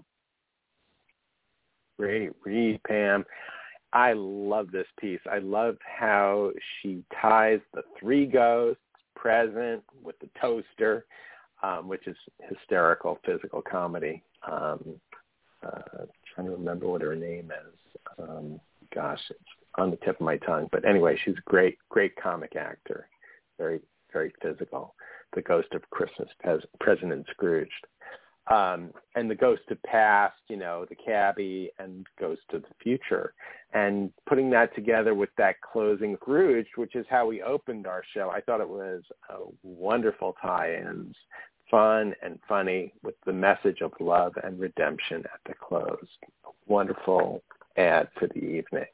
Great read, Pam. I love this piece. I love how she ties the three ghosts present with the toaster, um, which is hysterical physical comedy. Um, uh, trying to remember what her name is. Um, gosh, it's on the tip of my tongue. But anyway, she's a great, great comic actor. Very, very physical. The Ghost of Christmas Pres- President Scrooge. Um, and the Ghost of Past, you know, the cabbie, and Ghost of the Future. And putting that together with that closing Scrooge, which is how we opened our show, I thought it was a wonderful tie-ins, fun and funny, with the message of love and redemption at the close. A wonderful ad for the evening.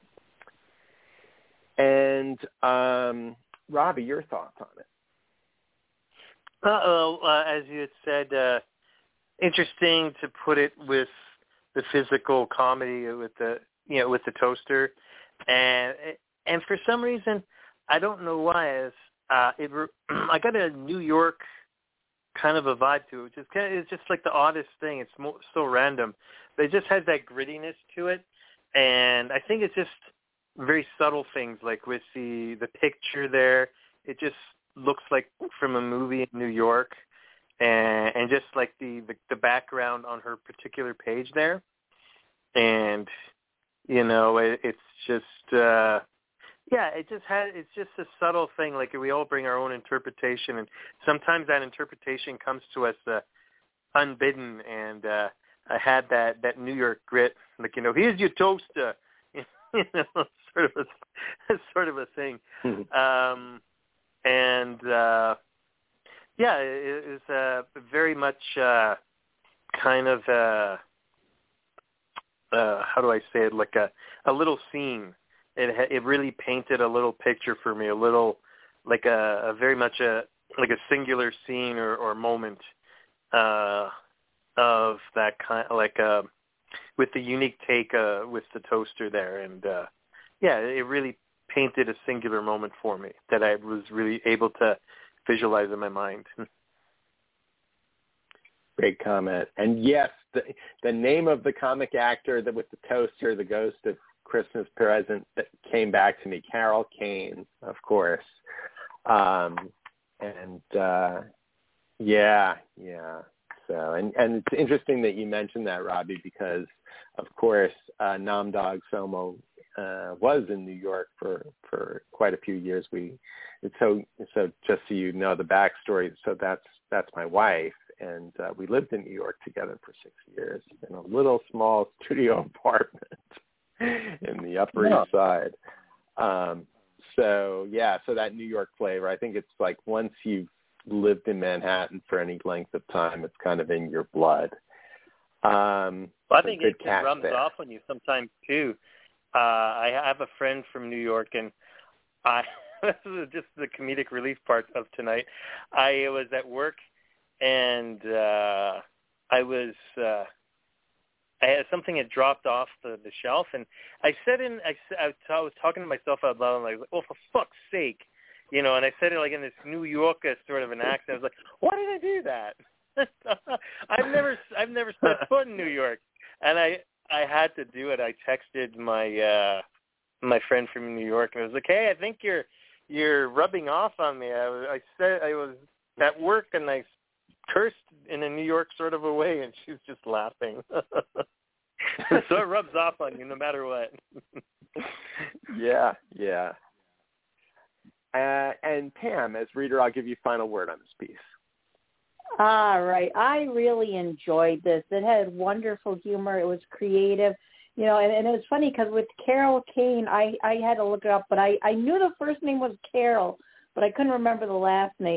And um, Robbie, your thoughts on it? Uh-oh, uh, as you had said, uh, interesting to put it with the physical comedy with the you know with the toaster, and and for some reason I don't know why is uh, it I got a New York kind of a vibe to it. It's just it's just like the oddest thing. It's mo- so random, but it just has that grittiness to it, and I think it's just very subtle things like with the the picture there. It just looks like from a movie in New York. And, and just like the, the, the background on her particular page there. And, you know, it, it's just, uh, yeah, it just has, it's just a subtle thing. Like we all bring our own interpretation. And sometimes that interpretation comes to us uh, unbidden. And uh, I had that, that New York grit, like, you know, here's your toaster, you know, sort of a, sort of a thing. Mm-hmm. Um, and, uh, Yeah, it was uh, very much uh, kind of, uh, uh, how do I say it, like a, a little scene. It it really painted a little picture for me, a little, like a, a very much a, like a singular scene or, or moment uh, of that kind, like uh, with the unique take uh, with the toaster there. And, uh, yeah, it really painted a singular moment for me that I was really able to visualize in my mind. Great comment. And yes, the, the name of the comic actor that with the toaster, the Ghost of Christmas Present, that came back to me, Carol Kane, of course. Um, and uh, yeah, yeah. So, and, and it's interesting that you mentioned that, Robbie, because of course, uh, Nam Dog Somo uh, was in New York for, for quite a few years. We, so, so just so you know the backstory, so that's, that's my wife. And uh, we lived in New York together for six years in a little small studio apartment in the Upper yeah. East Side. Um, so, yeah, so that New York flavor, I think it's like once you've lived in Manhattan for any length of time, it's kind of in your blood. Um, well, I think it, it rubs there. off on you sometimes, too. Uh, I have a friend from New York, and I this is just the comedic relief part of tonight. I was at work, and uh, I was uh, I had something had dropped off the, the shelf, and I said in I, I was talking to myself out loud, and I was like, "Oh, for fuck's sake!" You know, and I said it like in this New Yorker sort of an accent. I was like, "Why did I do that?" I've never I've never set foot in New York, and I I had to do it. I texted my uh, my friend from New York, and I was like, "Hey, I think you're you're rubbing off on me." I, was, I said I was at work, and I cursed in a New York sort of a way, and she was just laughing. So it rubs off on you no matter what. yeah, yeah. Uh, and Pam, as reader, I'll give you final word on this piece. All right. I really enjoyed this. It had wonderful humor. It was creative. You know, and, and it was funny because with Carol Kane, I, I had to look it up, but I, I knew the first name was Carol, but I couldn't remember the last name.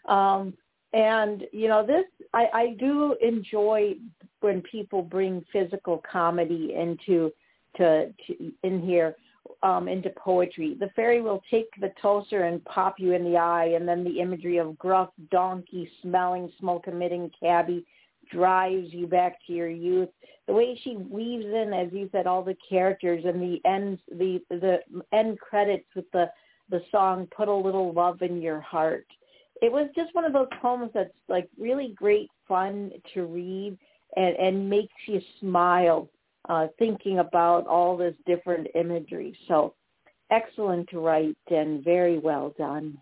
Um, and, you know, this, I, I do enjoy when people bring physical comedy into, to, to in here, um, into poetry. The fairy will take the toaster and pop you in the eye, and then the imagery of gruff donkey smelling, smoke-emitting cabbie drives you back to your youth. The way she weaves in, as you said, all the characters and the ends, the the end credits with the the song "Put a Little Love in Your Heart." It was just one of those poems that's like really great fun to read and, and makes you smile uh, thinking about all this different imagery. So excellent to write and very well done.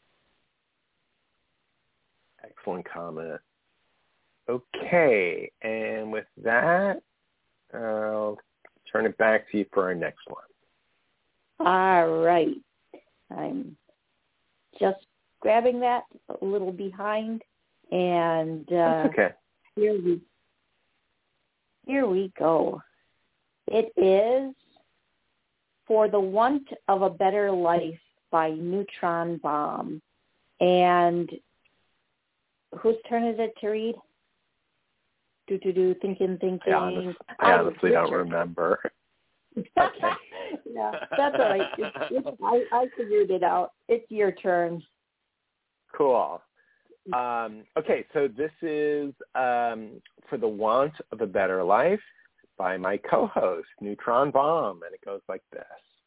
Excellent comment. Okay, and with that, I'll turn it back to you for our next one. All right. I'm just grabbing that a little behind, and uh, That's okay. here we here we go. It is For the Want of a Better Life by Neutron Bomb. And whose turn is it to read? Do, do, do, thinking, thinking. I honestly, I honestly don't remember. Okay. Yeah, that's all right. It's, it's, I, I figured it out. It's your turn. Cool. Um, okay, so this is um, For the Want of a Better Life by my co-host, Neutron Bomb, and it goes like this.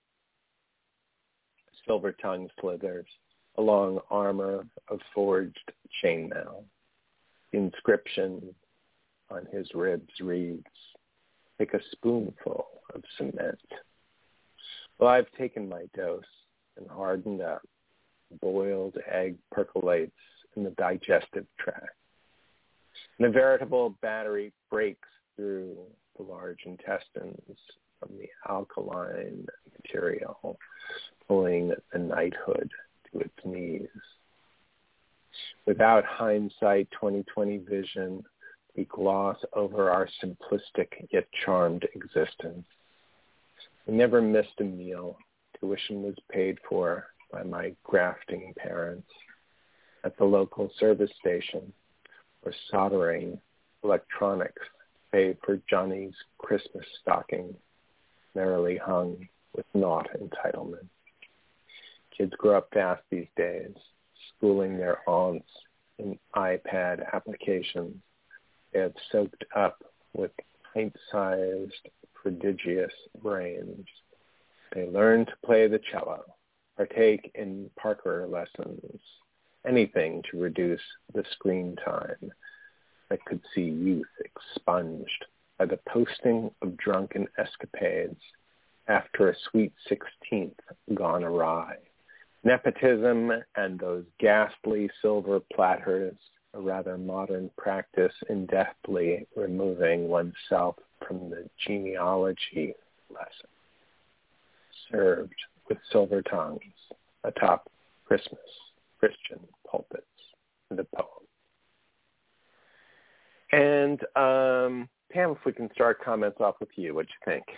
Silver tongue slithers along armor of forged chainmail. Inscription on his ribs reads, "Take a spoonful of cement." Well, I've taken my dose and hardened up. Boiled egg percolates in the digestive tract. And a veritable battery breaks through the large intestines from the alkaline material, pulling the knighthood to its knees. Without hindsight twenty twenty vision, we gloss over our simplistic yet charmed existence. We never missed a meal. Tuition was paid for by my grafting parents at the local service station, or soldering electronics paid for Johnny's Christmas stocking, merrily hung with naught entitlement. Kids grow up fast these days, schooling their aunts in iPad applications they have soaked up with pint-sized, prodigious brains. They learn to play the cello, partake in Parker lessons, anything to reduce the screen time that could see youth expunged by the posting of drunken escapades after a sweet sixteenth gone awry. Nepotism and those ghastly silver platters, a rather modern practice in deftly removing oneself from the genealogy lesson, served with silver tongues atop Christmas Christian pulpits in the poem. And um, Pam, if we can start comments off with you, what do you think?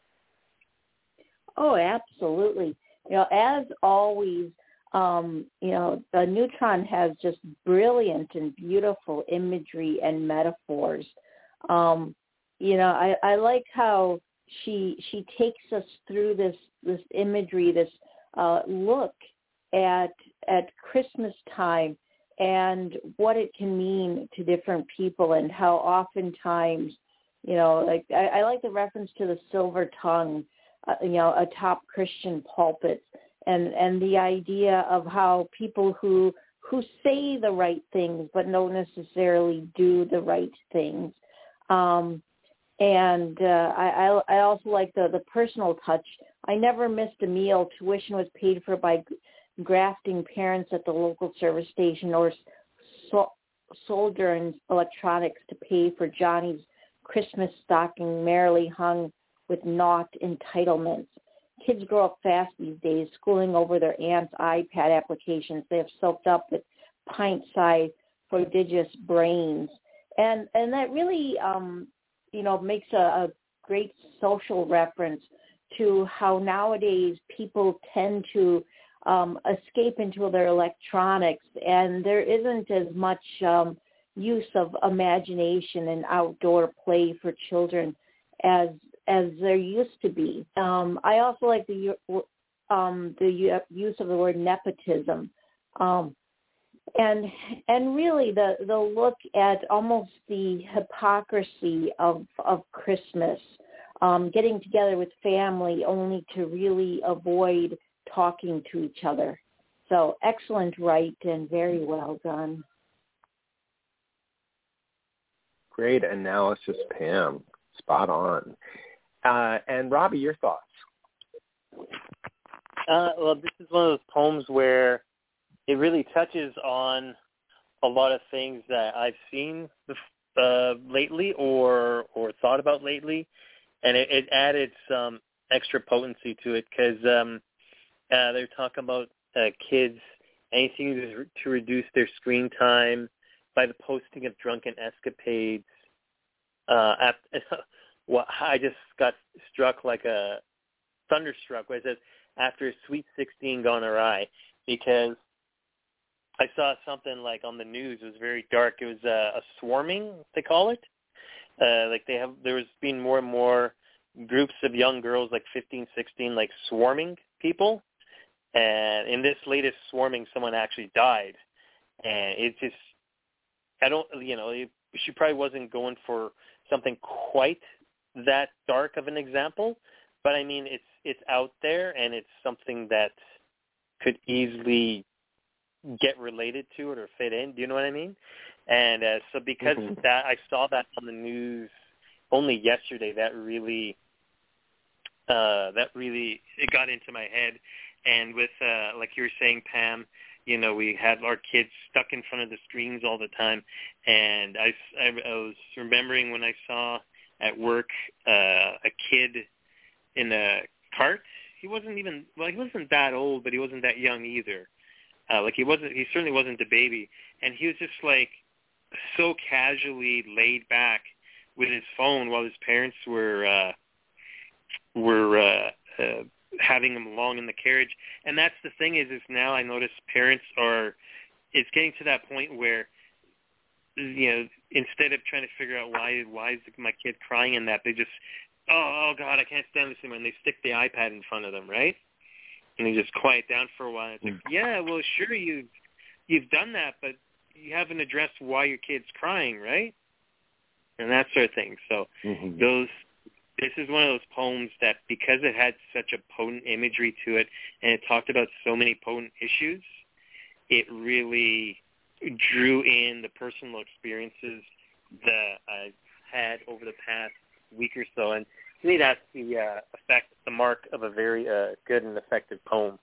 Oh, absolutely. You know, as always, um, you know, the Neutron has just brilliant and beautiful imagery and metaphors. Um, you know, I, I like how she she takes us through this this imagery, this uh, look at at Christmas time and what it can mean to different people, and how oftentimes, you know, like I, I like the reference to the silver tongue, uh, you know, atop Christian pulpits. And and the idea of how people who who say the right things but don't necessarily do the right things. Um, and uh, I, I also like the, the personal touch. I never missed a meal. Tuition was paid for by grafting parents at the local service station, or so, soldering electronics to pay for Johnny's Christmas stocking, merrily hung with naught entitlements. Kids grow up fast these days, schooling over their aunt's iPad applications they have soaked up with pint-sized, prodigious brains. And and that really, um, you know, makes a, a great social reference to how nowadays people tend to um, escape into their electronics, and there isn't as much um, use of imagination and outdoor play for children as as there used to be. Um, I also like the um, the use of the word nepotism, um, and and really the the look at almost the hypocrisy of of Christmas, um, getting together with family only to really avoid talking to each other. So excellent write and very well done. Great analysis, Pam. Spot on. Uh, and Robbie, your thoughts? Uh, well, this is one of those poems where it really touches on a lot of things that I've seen uh, lately or or thought about lately, and it, it added some extra potency to it because um, uh, they're talking about uh, kids, anything to, to reduce their screen time by the posting of drunken escapades. Uh, at, well, I just got struck like a thunderstruck where it says, after Sweet sixteen gone awry, because I saw something like on the news. It was very dark. It was uh, a swarming, they call it. Uh, like they have, there was been more and more groups of young girls, like fifteen, sixteen, like swarming people. And in this latest swarming, someone actually died. And it just, I don't, you know, it, she probably wasn't going for something quite that dark of an example, but I mean, it's it's out there, and it's something that could easily get related to it or fit in. Do you know what I mean? And uh, so because mm-hmm. of that, I saw that on the news only yesterday. That really, uh, that really, it got into my head. And with, uh, like you were saying, Pam, you know, we had our kids stuck in front of the screens all the time. And I, I, I was remembering when I saw at work uh, a kid in a cart. He wasn't even, well, he wasn't that old, but he wasn't that young either. Uh, like he wasn't, he certainly wasn't a baby. And he was just like so casually laid back with his phone while his parents were, uh, were, uh, uh, having him along in the carriage. And that's the thing is, is now I notice parents are, it's getting to that point where, you know, instead of trying to figure out why, why is my kid crying in that, they just, oh, oh God, I can't stand this anymore. And they stick the iPad in front of them, right? And they just quiet down for a while. It's like, yeah, well, sure, you've, you've done that, but you haven't addressed why your kid's crying, right? And that sort of thing. So mm-hmm. those, this is one of those poems that, because it had such a potent imagery to it, and it talked about so many potent issues, it really drew in the personal experiences that I've had over the past week or so. And to me, that's the uh, effect, the mark of a very uh, good and effective poem.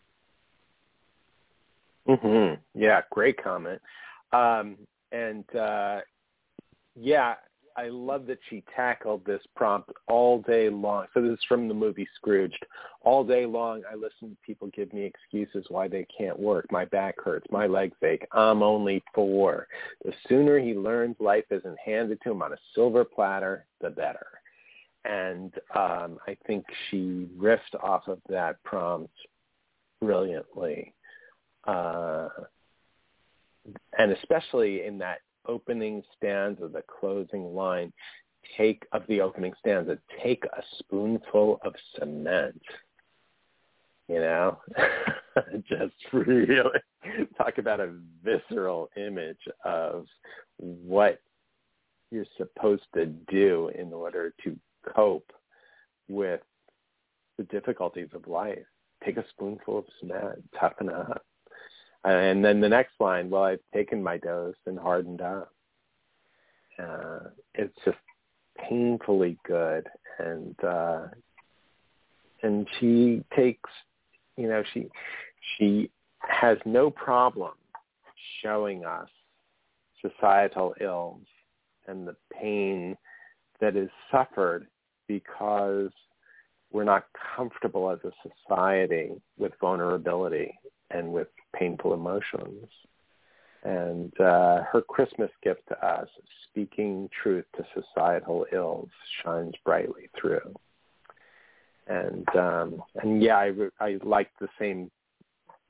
Mm-hmm. Yeah, great comment. Um, and, uh, yeah, I love that she tackled this prompt all day long. So this is from the movie Scrooged. All day long, I listen to people give me excuses why they can't work. My back hurts. My legs ache. I'm only four. The sooner he learns life isn't handed to him on a silver platter, the better. And um, I think she riffed off of that prompt brilliantly. Uh, and especially in that opening stanza, the closing line, take of the opening stanza, take a spoonful of cement. You know, just really talk about a visceral image of what you're supposed to do in order to cope with the difficulties of life. Take a spoonful of cement, toughen up. And then the next line, well, I've taken my dose and hardened up. Uh, it's just painfully good. And uh, and she takes, you know, she she has no problem showing us societal ills and the pain that is suffered because we're not comfortable as a society with vulnerability and with painful emotions. And uh, her Christmas gift to us, speaking truth to societal ills, shines brightly through. And um, and yeah, I, I like the same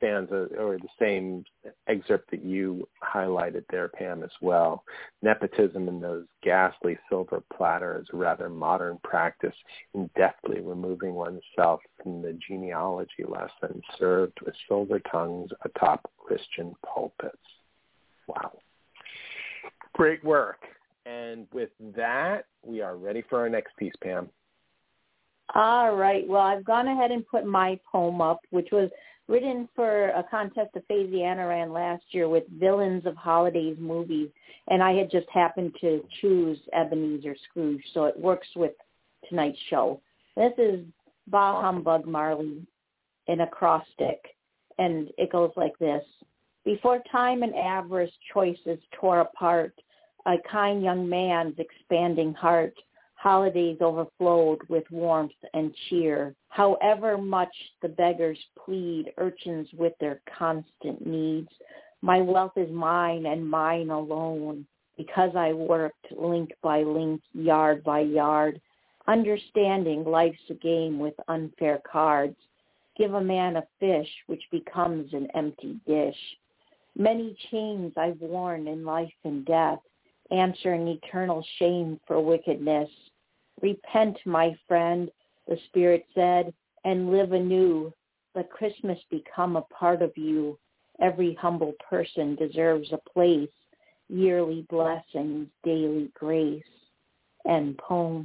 stanza or the same excerpt that you highlighted there, Pam, as well. Nepotism in those ghastly silver platters, a rather modern practice in deftly removing oneself from the genealogy lesson served with silver tongues atop Christian pulpits. Wow. Great work. And with that, we are ready for our next piece, Pam. All right. Well, I've gone ahead and put my poem up, which was written for a contest that Phasiana ran last year with Villains of Holidays movies, and I had just happened to choose Ebenezer Scrooge, so it works with tonight's show. This is Bah Humbug Marley in acrostic, and it goes like this. Before time and avarice choices tore apart a kind young man's expanding heart, holidays overflowed with warmth and cheer. However much the beggars plead, urchins with their constant needs, my wealth is mine and mine alone, because I worked link by link, yard by yard, understanding life's a game with unfair cards. Give a man a fish, which becomes an empty dish. Many chains I've worn in life and death, answering eternal shame for wickedness. Repent, my friend, the Spirit said, and live anew. Let Christmas become a part of you. Every humble person deserves a place, yearly blessings, daily grace. End poem.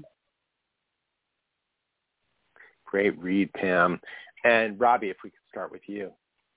Great read, Pam. And Robbie, if we could start with you.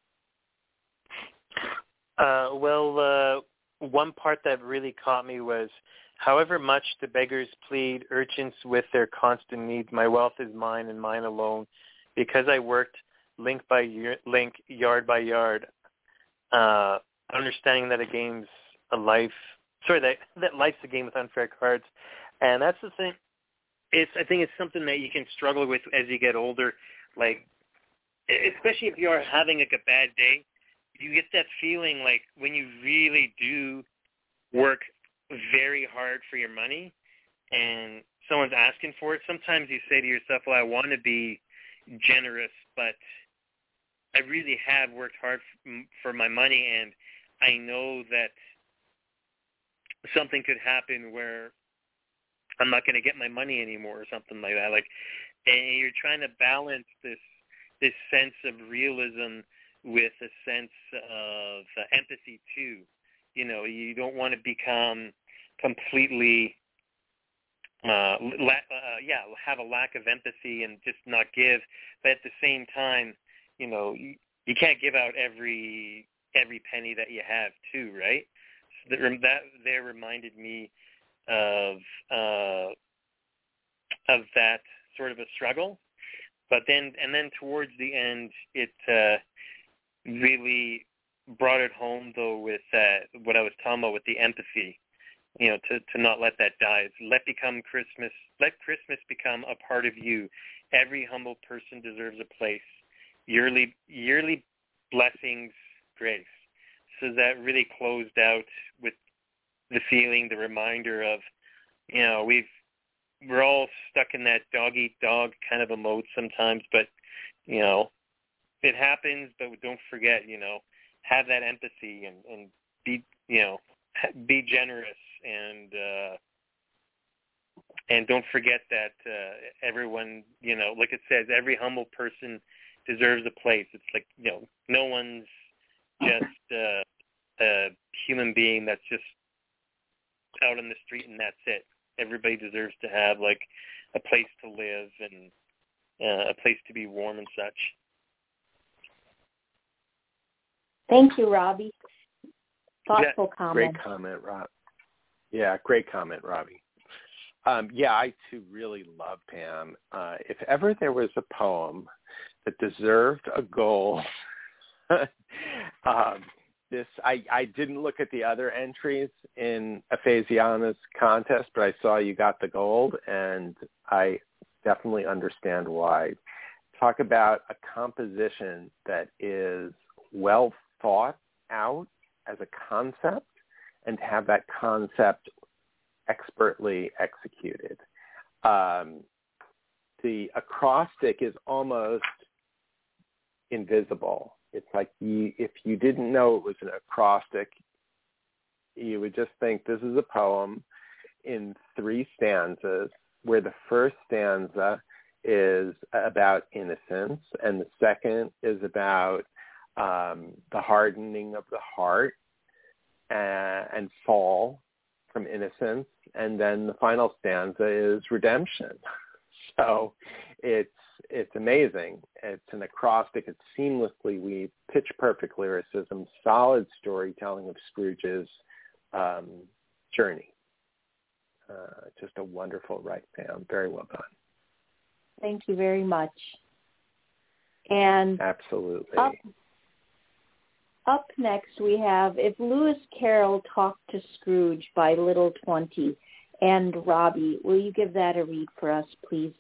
Uh, well, uh, one part that really caught me was, however much the beggars plead, urchins with their constant needs, my wealth is mine and mine alone, because I worked link by link, yard by yard, uh, understanding that a game's a life, sorry, that, that life's a game with unfair cards. And that's the thing. It's, I think it's something that you can struggle with as you get older, like, especially if you're having like a bad day, you get that feeling like when you really do work very hard for your money and someone's asking for it, sometimes you say to yourself, well, I want to be generous, but I really have worked hard for my money, and I know that something could happen where I'm not going to get my money anymore or something like that. Like, and you're trying to balance this this sense of realism with a sense of uh, empathy too. You know, you don't want to become completely, uh, la- uh, yeah, have a lack of empathy and just not give. But at the same time, you know, you, you can't give out every every penny that you have too, right? So that, that there reminded me of uh, of that sort of a struggle. But then, and then towards the end, it uh, really brought it home, though, with uh, what I was talking about with the empathy. You know, to, to not let that die. It's let become Christmas. Let Christmas become a part of you. Every humble person deserves a place. Yearly, yearly blessings, grace. So that really closed out with the feeling, the reminder of, you know, we've we're all stuck in that dog eat dog kind of a mode sometimes, but you know, it happens. But don't forget, you know, have that empathy and, and be, you know, be generous and uh, and don't forget that uh, everyone, you know, like it says, every humble person deserves a place. It's like, you know, no one's just uh, a human being that's just out on the street and that's it. Everybody deserves to have like a place to live and uh, a place to be warm and such. Thank you, Robbie. Thoughtful yeah, comment. Great comment, Rob. Yeah, great comment, Robbie. Um, yeah, I too really love Pam. Uh, if ever there was a poem that deserved a goal, um, this I, I didn't look at the other entries in Aphasiana's contest, but I saw you got the gold, and I definitely understand why. Talk about a composition that is well thought out as a concept, and to have that concept expertly executed. Um, the acrostic is almost invisible. It's like you, if you didn't know it was an acrostic, you would just think this is a poem in three stanzas, where the first stanza is about innocence and the second is about um, the hardening of the heart and, and fall from innocence, and then the final stanza is redemption. So it's it's amazing. It's an acrostic. It's seamlessly weaved, pitch-perfect lyricism, solid storytelling of Scrooge's um, journey. Uh, just a wonderful write, Pam. Very well done. Thank you very much. And absolutely. Up, up next we have If Lewis Carroll Talked to Scrooge by Little Twenty. And Robbie, will you give that a read for us, please?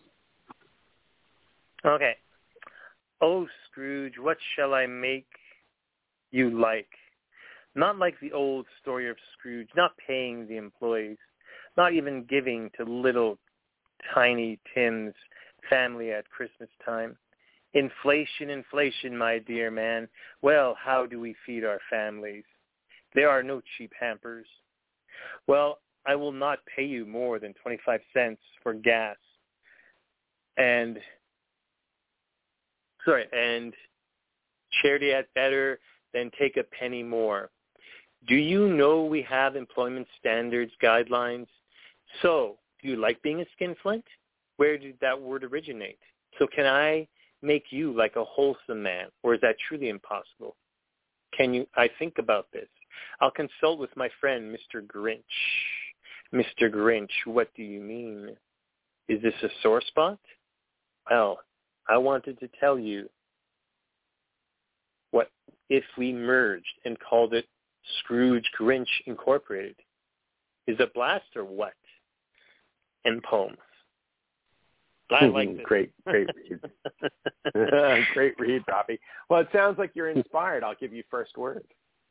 Okay. Oh, Scrooge, what shall I make you like? Not like the old story of Scrooge, not paying the employees, not even giving to little tiny Tim's family at Christmas time. Inflation, inflation, my dear man. Well, how do we feed our families? There are no cheap hampers. Well, I will not pay you more than twenty-five cents for gas. And, sorry, and charity at better than take a penny more. Do you know we have employment standards guidelines? So, do you like being a skinflint? Where did that word originate? So can I make you like a wholesome man, or is that truly impossible? Can you, I think about this. I'll consult with my friend, Mister Grinch. Mister Grinch, what do you mean? Is this a sore spot? Well, I wanted to tell you, what if we merged and called it Scrooge Grinch Incorporated? Is it blast or what? And poems. I like this. Great, great read. Great read, Robbie. Well, it sounds like you're inspired. I'll give you first word.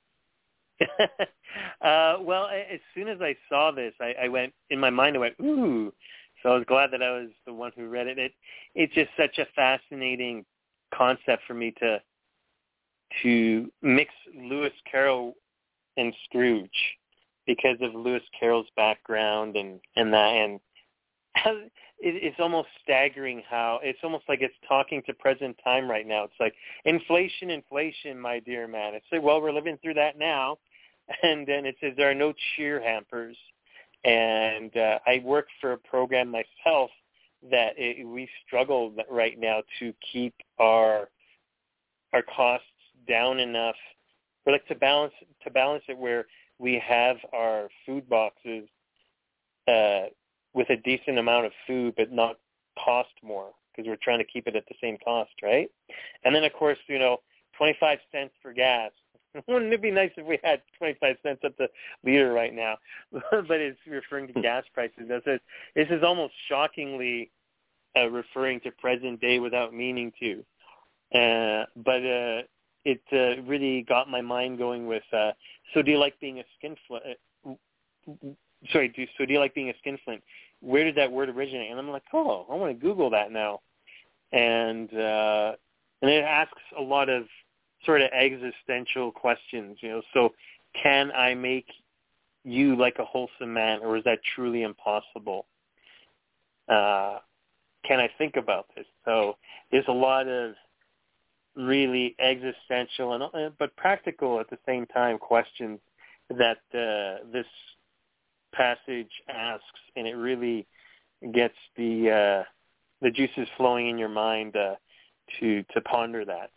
uh, well, as soon as I saw this, I, I went, in my mind, I went, ooh. So I was glad that I was the one who read it. it. It's just such a fascinating concept for me to to mix Lewis Carroll and Scrooge because of Lewis Carroll's background and, and that. And it's almost staggering how it's almost like it's talking to present time right now. It's like inflation, inflation, my dear man. It's like, well, we're living through that now. And then it says there are no cheer hampers. And uh, I work for a program myself that it, we struggle right now to keep our our costs down enough, or like to balance to balance it where we have our food boxes uh, with a decent amount of food, but not cost more, because we're trying to keep it at the same cost, right? And then, of course, you know, twenty-five cents for gas. Wouldn't it be nice if we had twenty-five cents at the liter right now? But it's referring to gas prices. This is almost shockingly uh, referring to present day without meaning to. Uh, but uh, it uh, really got my mind going with, uh, so do you like being a skinflint? Uh, sorry, do, so do you like being a skinflint? Where did that word originate? And I'm like, oh, I want to Google that now. And uh, and it asks a lot of sort of existential questions, you know. So can I make you like a wholesome man, or is that truly impossible? Uh, can I think about this? So there's a lot of really existential and but practical at the same time questions that uh, this passage asks, and it really gets the uh, the juices flowing in your mind uh, to to ponder that.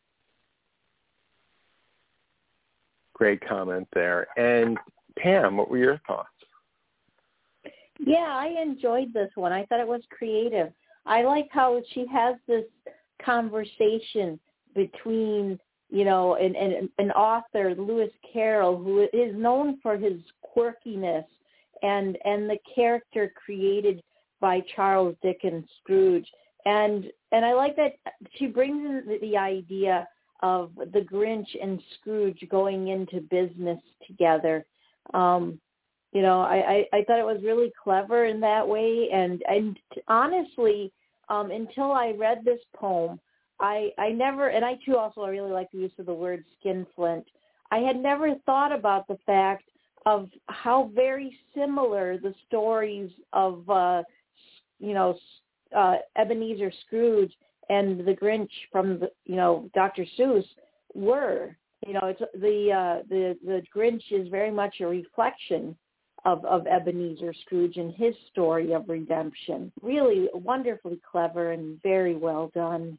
Great comment there. And Pam, what were your thoughts? Yeah, I enjoyed this one. I thought it was creative. I like how she has this conversation between, you know, an, an, an author, Lewis Carroll, who is known for his quirkiness, and and the character created by Charles Dickens, Scrooge. And and I like that she brings in the, the idea of the Grinch and Scrooge going into business together. Um, you know, I, I, I thought it was really clever in that way. And, and honestly, um, until I read this poem, I, I never, and I too also really like the use of the word skinflint. I had never thought about the fact of how very similar the stories of, uh, you know, uh, Ebenezer Scrooge and the Grinch from, the, you know, Doctor Seuss were. You know, it's the uh, the the Grinch is very much a reflection of, of Ebenezer Scrooge and his story of redemption. Really wonderfully clever and very well done.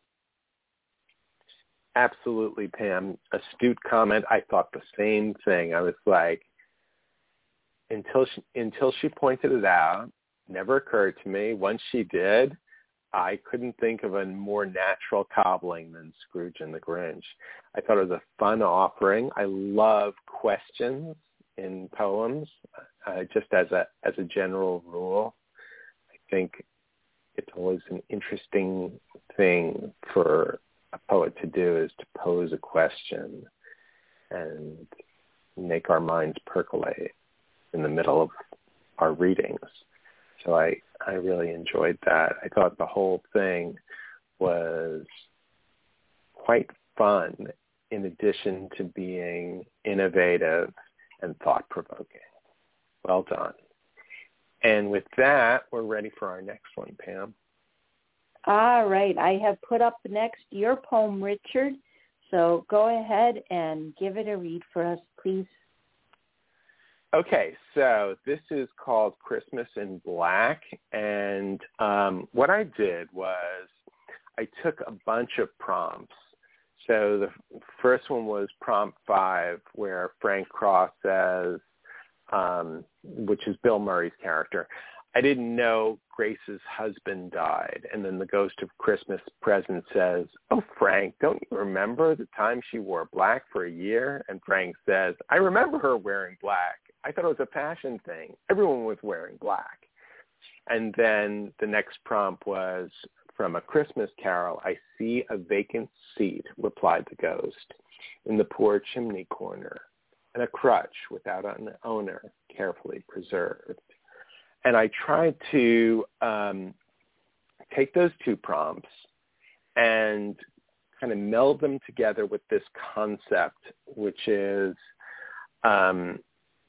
Absolutely, Pam. Astute comment. I thought the same thing. I was like, until she, until she pointed it out, never occurred to me. Once she did, I couldn't think of a more natural cobbling than Scrooge and the Grinch. I thought it was a fun offering. I love questions in poems, uh, just as a as a general rule. I think it's always an interesting thing for a poet to do is to pose a question and make our minds percolate in the middle of our readings. So I, I really enjoyed that. I thought the whole thing was quite fun in addition to being innovative and thought-provoking. Well done. And with that, we're ready for our next one, Pam. All right. I have put up next your poem, Richard. So go ahead and give it a read for us, please. Okay, so this is called Christmas in Black, and um, what I did was I took a bunch of prompts. So the first one was prompt five, where Frank Cross says, um, which is Bill Murray's character, I didn't know Grace's husband died. And then the ghost of Christmas Present says, oh, Frank, don't you remember the time she wore black for a year? And Frank says, I remember her wearing black. I thought it was a fashion thing. Everyone was wearing black. And then the next prompt was, from A Christmas Carol, I see a vacant seat, replied the ghost, in the poor chimney corner, and a crutch without an owner, carefully preserved. And I tried to um, take those two prompts and kind of meld them together with this concept, which is um,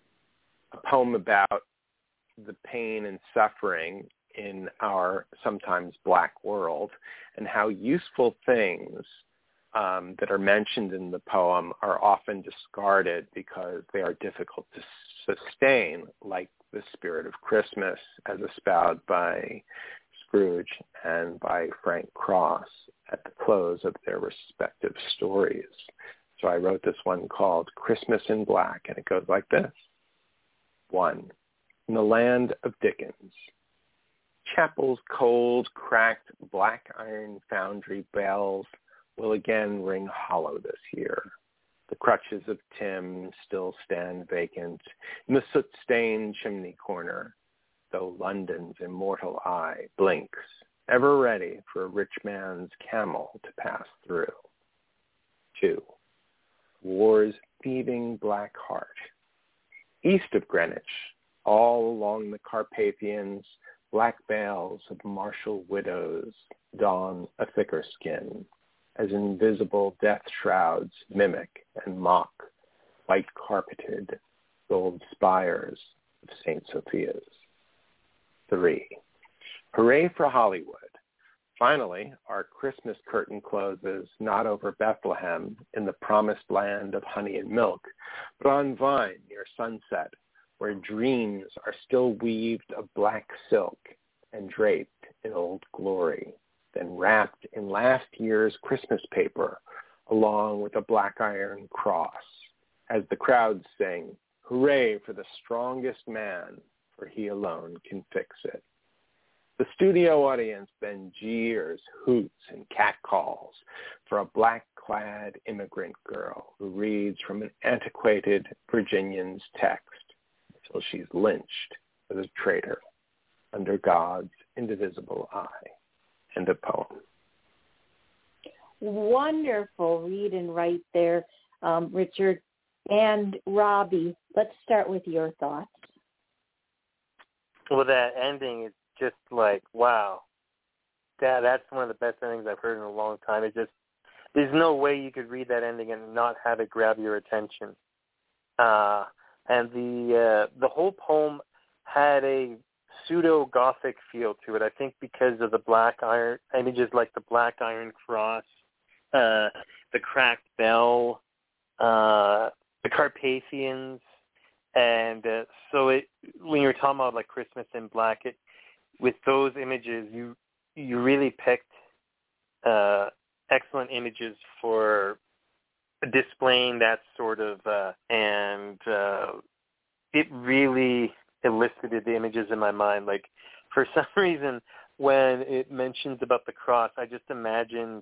a poem about the pain and suffering in our sometimes black world and how useful things um, that are mentioned in the poem are often discarded because they are difficult to sustain, like the spirit of Christmas as espoused by Scrooge and by Frank Cross at the close of their respective stories. So I wrote this one called Christmas in Black, and it goes like this. One, in the land of Dickens, Chapel's cold, cracked, black iron foundry bells will again ring hollow this year. The crutches of Tim still stand vacant in the soot-stained chimney corner, though London's immortal eye blinks, ever ready for a rich man's camel to pass through. Two, war's thieving black heart. East of Greenwich, all along the Carpathians, black veils of martial widows don a thicker skin, as invisible death shrouds mimic and mock white-carpeted gold spires of Saint Sophia's. Three, hooray for Hollywood. Finally, our Christmas curtain closes not over Bethlehem in the promised land of honey and milk, but on Vine near Sunset, where dreams are still weaved of black silk and draped in old glory, then wrapped in last year's Christmas paper along with a black iron cross, as the crowds sing, hooray for the strongest man, for he alone can fix it. The studio audience then jeers, hoots, and catcalls for a black-clad immigrant girl who reads from an antiquated Virginian's text until she's lynched as a traitor under God's indivisible eye. End of poem. Wonderful read and write there, um, Richard. And Robbie, let's start with your thoughts. Well, that ending is just like, wow. that that's one of the best endings I've heard in a long time. It just there's no way you could read that ending and not have it grab your attention. Uh, and the uh, the whole poem had a pseudo-Gothic feel to it, I think because of the black iron, images like the black iron cross, uh, the cracked bell, uh, the Carpathians, and uh, so it, when you're talking about like Christmas in black, it, with those images, you you really picked uh, excellent images for displaying that sort of, uh, and uh, it really elicited the images in my mind. Like, for some reason, when it mentions about the cross, I just imagined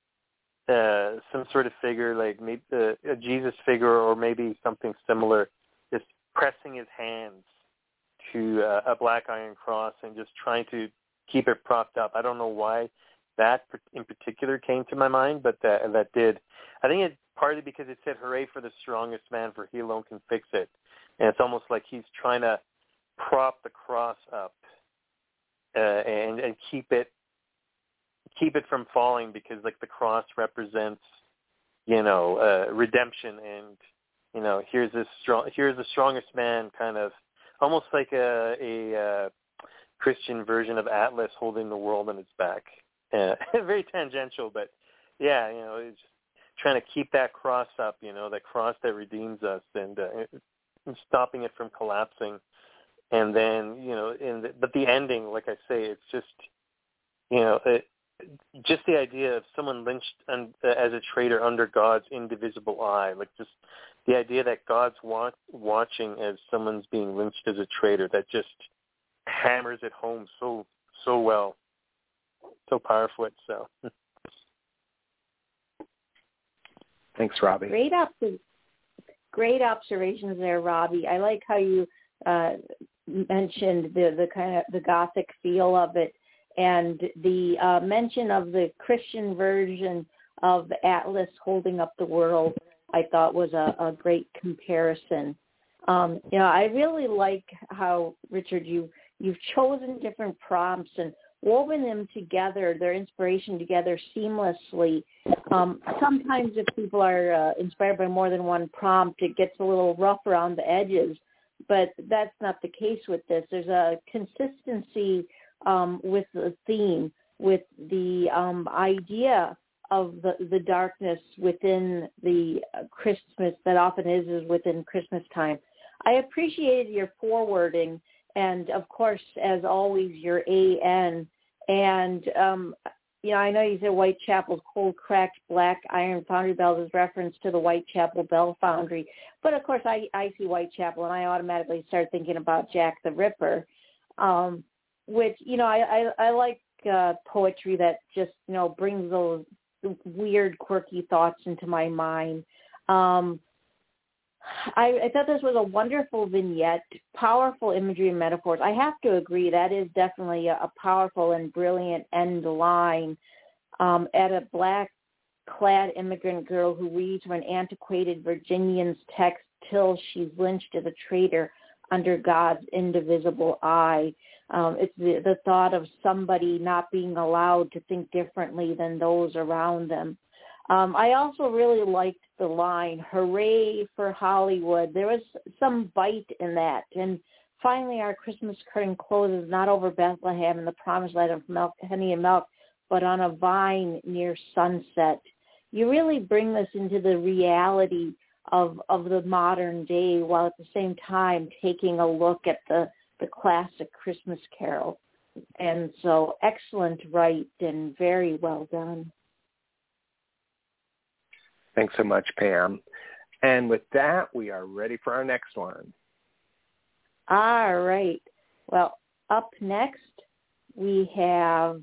uh, some sort of figure, like maybe uh, a Jesus figure or maybe something similar, just pressing his hands to uh, a black iron cross and just trying to keep it propped up. I don't know why that in particular came to my mind, but that, that did. I think it's partly because it said, "Hooray for the strongest man, for he alone can fix it." And it's almost like he's trying to prop the cross up uh, and, and keep it keep it from falling, because like the cross represents, you know, uh, redemption, and you know, here's this strong, here's the strongest man, kind of almost like a, a uh, Christian version of Atlas holding the world on its back. Uh, very tangential, but yeah, you know, it's trying to keep that cross up, you know, that cross that redeems us, and, uh, and stopping it from collapsing. And then, you know, in the, but the ending, like I say, it's just, you know, it, just the idea of someone lynched un, uh, as a traitor under God's indivisible eye, like just the idea that God's wa- watching as someone's being lynched as a traitor, that just hammers it home so so well, so powerful. So, thanks, Robbie. Great up, great observations there, Robbie. I like how you uh, mentioned the the kind of the Gothic feel of it, and the uh, mention of the Christian version of Atlas holding up the world, I thought was a, a great comparison. Um, you know, I really like how, Richard, you, you've chosen different prompts and woven them together, their inspiration together seamlessly. Um, sometimes if people are uh, inspired by more than one prompt, it gets a little rough around the edges, but that's not the case with this. There's a consistency um, with the theme, with the um, idea of the, the darkness within the Christmas that often is, is within Christmas time. I appreciated your forwarding and, of course, as always, your A N. And, um, you know, I know you said Whitechapel's cold, cracked black iron foundry bells is reference to the Whitechapel Bell Foundry. But, of course, I, I see Whitechapel, and I automatically start thinking about Jack the Ripper, um, which, you know, I, I, I like uh, poetry that just, you know, brings those weird, quirky thoughts into my mind. Um, I, I thought this was a wonderful vignette, powerful imagery and metaphors. I have to agree, that is definitely a, a powerful and brilliant end line um, at a black-clad immigrant girl who reads from an antiquated Virginian's text till she's lynched as a traitor under God's indivisible eye. Um, it's the, the thought of somebody not being allowed to think differently than those around them. Um, I also really liked the line, "Hooray for Hollywood." There was some bite in that. And finally, our Christmas curtain closes not over Bethlehem and the promised land of milk, honey and milk, but on a vine near sunset. You really bring this into the reality of, of the modern day, while at the same time taking a look at the, the classic Christmas carol. And so excellent write and very well done. Thanks so much, Pam. And with that, we are ready for our next one. All right. Well, up next, we have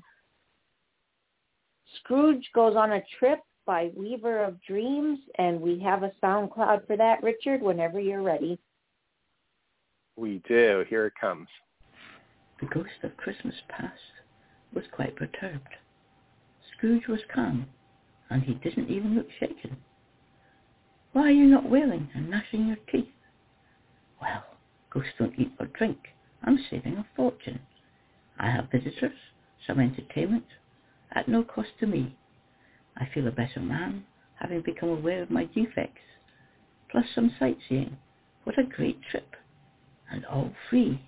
Scrooge Goes on a Trip by Weaver of Dreams, and we have a SoundCloud for that, Richard, whenever you're ready. We do. Here it comes. The ghost of Christmas past was quite perturbed. Scrooge was calm, and he didn't even look shaken. "Why are you not wailing and gnashing your teeth?" "Well, ghosts don't eat or drink. I'm saving a fortune. I have visitors, some entertainment, at no cost to me. I feel a better man, having become aware of my defects. Plus some sightseeing. What a great trip. And all free.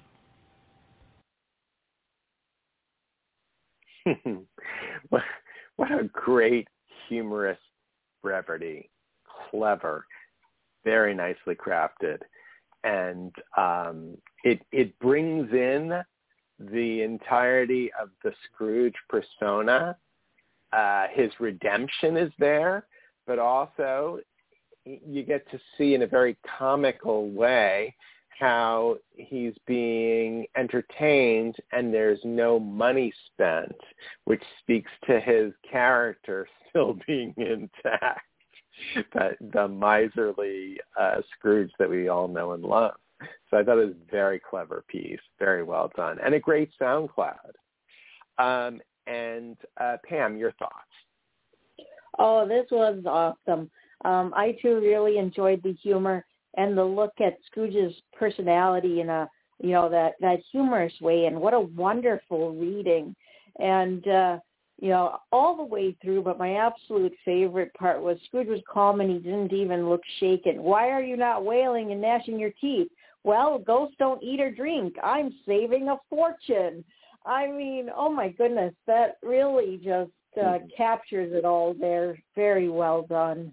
What a great humorous brevity. Clever. Very nicely crafted. And um, it it brings in the entirety of the Scrooge persona. Uh, his redemption is there, but also you get to see in a very comical way how he's being entertained and there's no money spent, which speaks to his character still being intact, but the miserly uh, Scrooge that we all know and love. So I thought it was a very clever piece, very well done, and a great sound cloud. Um, and uh, Pam, your thoughts? Oh, this was awesome. Um, I too really enjoyed the humor and the look at Scrooge's personality in a, you know, that, that humorous way. And what a wonderful reading. And, uh, you know, all the way through, but my absolute favorite part was Scrooge was calm and he didn't even look shaken. Why are you not wailing and gnashing your teeth? Well, ghosts don't eat or drink. I'm saving a fortune. I mean, oh my goodness, that really just uh, captures it all there. Very well done.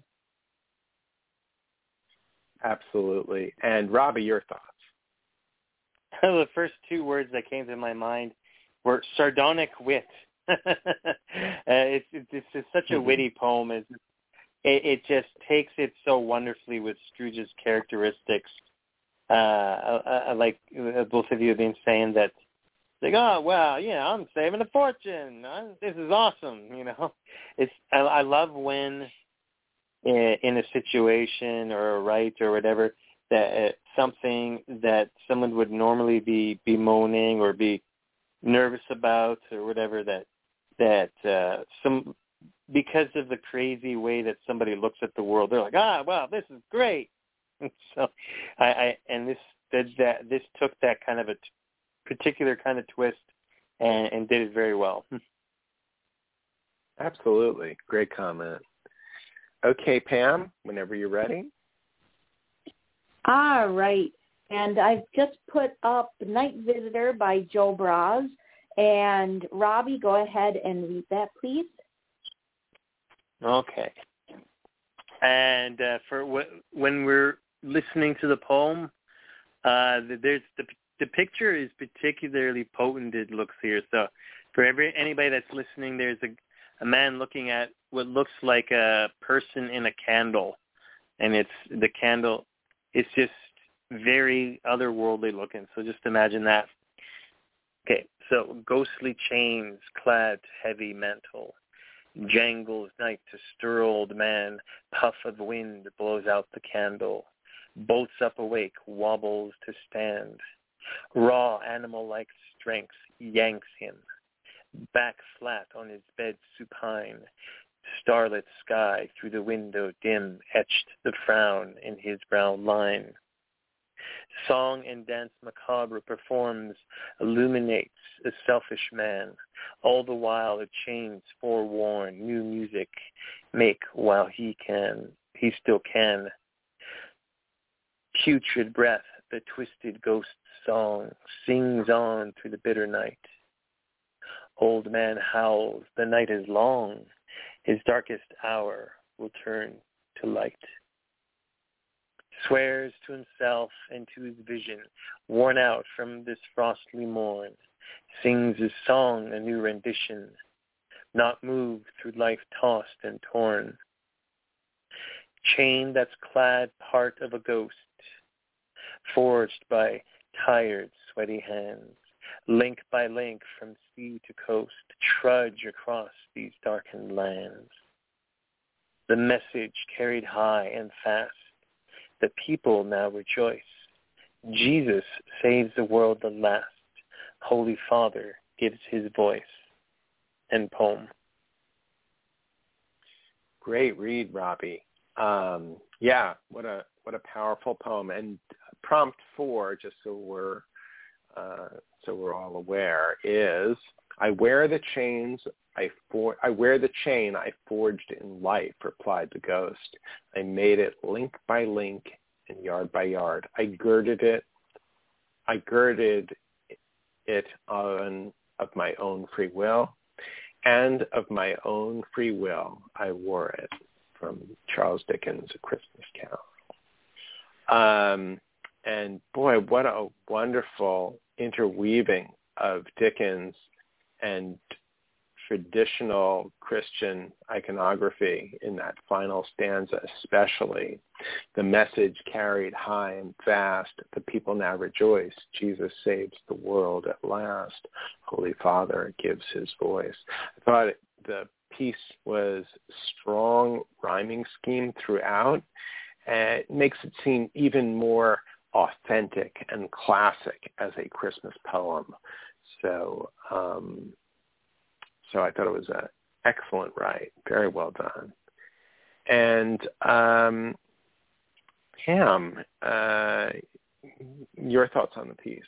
Absolutely. And Robbie, your thoughts? The first two words that came to my mind were sardonic wit. uh, it's, it's it's such a witty poem. It, it just takes it so wonderfully with Scrooge's characteristics. Uh, I, I like both of you have been saying that, like, oh well, yeah, I'm saving a fortune. I'm, this is awesome. You know, it's I, I love when in, in a situation or a right or whatever that uh, something that someone would normally be bemoaning or be nervous about or whatever that that uh, some because of the crazy way that somebody looks at the world, they're like, ah, wow, this is great. So, I, I and this did that. This took that kind of a t- particular kind of twist and, and did it very well. Absolutely, great comment. Okay, Pam, whenever you're ready. All right, and I've just put up Night Visitor by Joe Braz. And Robbie, go ahead and read that, please. Okay. And uh, for w- when we're listening to the poem, uh, there's the the picture is particularly potent. It looks here. So for every anybody that's listening, there's a a man looking at what looks like a person in a candle, and it's the candle. It's just very otherworldly looking. So just imagine that. Okay, so ghostly chains clad heavy mantle, jangles night to stir old man, puff of wind blows out the candle, bolts up awake, wobbles to stand, raw animal-like strength yanks him, back flat on his bed supine, starlit sky through the window dim etched the frown in his brown line. Song and dance macabre performs, illuminates a selfish man, all the while the chains forewarn, new music make while he can, he still can. Putrid breath, the twisted ghost song, sings on through the bitter night. Old man howls, the night is long, his darkest hour will turn to light. Swears to himself and to his vision, worn out from this frostly morn, sings his song a new rendition, not moved through life tossed and torn. Chain that's clad part of a ghost, forged by tired, sweaty hands, link by link from sea to coast, trudge across these darkened lands. The message carried high and fast, the people now rejoice. Jesus saves the world at last. Holy Father gives his voice. End poem. Great read, Robbie. Um, yeah, what a what a powerful poem. And prompt four, just so we're uh, so we're all aware, is I wear the chains I for I wear the chain I forged in life, replied the ghost. I made it link by link and yard by yard. I girded it. I girded it on of my own free will, and of my own free will I wore it. From Charles Dickens' A Christmas Carol. Um, and boy, what a wonderful interweaving of Dickens and traditional Christian iconography in that final stanza, especially. The message carried high and fast, the people now rejoice. Jesus saves the world at last. Holy Father gives his voice. I thought the piece was strong rhyming scheme throughout, and it makes it seem even more authentic and classic as a Christmas poem. So, um, so I thought it was an excellent write, very well done. And um, Pam, uh, your thoughts on the piece?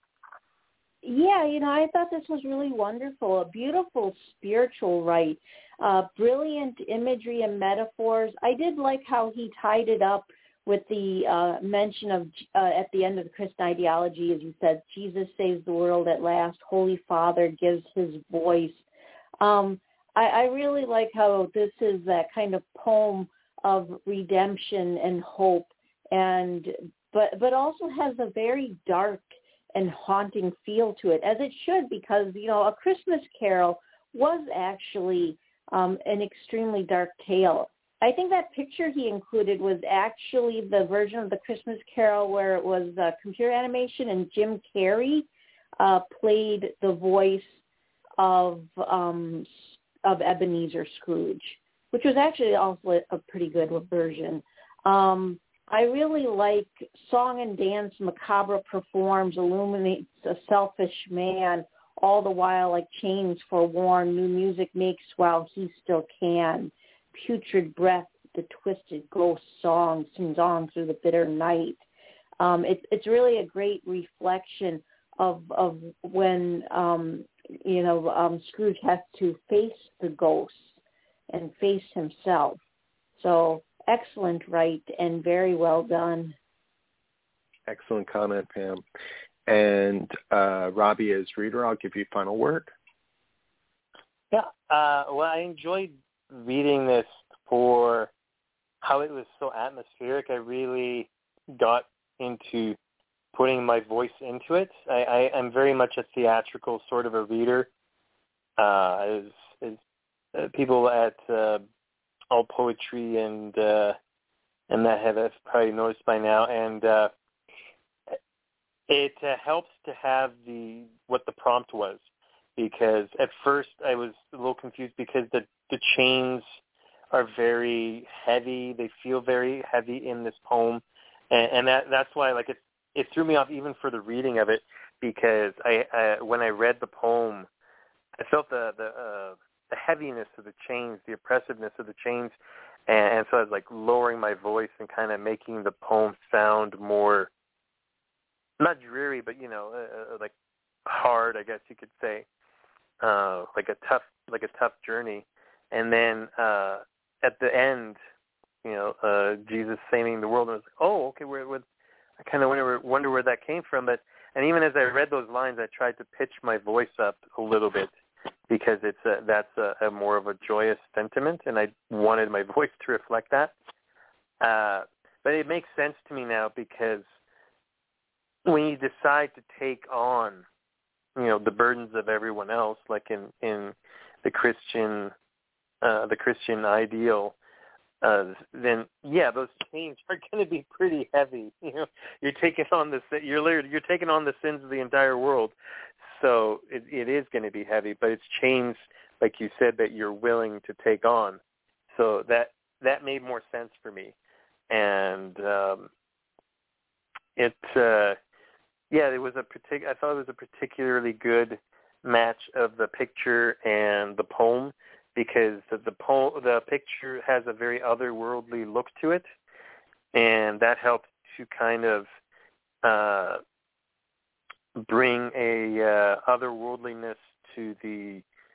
Yeah, you know, I thought this was really wonderful, a beautiful spiritual write, uh, brilliant imagery and metaphors. I did like how he tied it up with the uh, mention of, uh, at the end of the Christian ideology, as you said, Jesus saves the world at last, Holy Father gives his voice. Um, I, I really like how this is that kind of poem of redemption and hope, and but but also has a very dark and haunting feel to it, as it should, because, you know, A Christmas Carol was actually um, an extremely dark tale. I think that picture he included was actually the version of the Christmas Carol where it was uh, computer animation, and Jim Carrey uh, played the voice of um, of Ebenezer Scrooge, which was actually also a pretty good version. Um, I really like Song and Dance Macabre performs, illuminates a selfish man, all the while like chains forewarn, new music makes while he still can. Putrid breath, the twisted ghost song sings on through the bitter night. Um, it, it's really a great reflection of of when um, you know um, Scrooge has to face the ghosts and face himself. So excellent write and very well done. Excellent comment, Pam. And uh, Robbie, as reader, I'll give you final word. Yeah, uh, well, I enjoyed reading this for how it was so atmospheric. I really got into putting my voice into it. I, I, I'm very much a theatrical sort of a reader. Uh, as, as uh, people at uh, All Poetry and uh, and that have, have probably noticed by now, and uh, it uh, helps to have the what the prompt was, because at first I was a little confused because the the chains are very heavy. They feel very heavy in this poem, and, and that that's why like it it threw me off even for the reading of it, because I, I when I read the poem, I felt the the uh, the heaviness of the chains, the oppressiveness of the chains, and, and so I was like lowering my voice and kind of making the poem sound more, not dreary, but you know, uh, like hard, I guess you could say, uh, like a tough, like a tough journey. And then uh, at the end, you know, uh, Jesus saving the world, and I was like, oh, okay, where, where I kind of wonder, wonder where that came from. But and even as I read those lines, I tried to pitch my voice up a little bit, because it's a, that's a, a more of a joyous sentiment, and I wanted my voice to reflect that. Uh, but it makes sense to me now, because when you decide to take on, you know, the burdens of everyone else, like in, in the Christian, uh, the Christian ideal, uh, then yeah, those chains are going to be pretty heavy. You know, you're taking on the you're literally, you're taking on the sins of the entire world, so it, it is going to be heavy. But it's chains, like you said, that you're willing to take on. So that that made more sense for me, and um, it. Uh, Yeah, it was a partic- I thought it was a particularly good match of the picture and the poem, because the the, poem, the picture has a very otherworldly look to it, and that helped to kind of uh, bring a uh, otherworldliness to the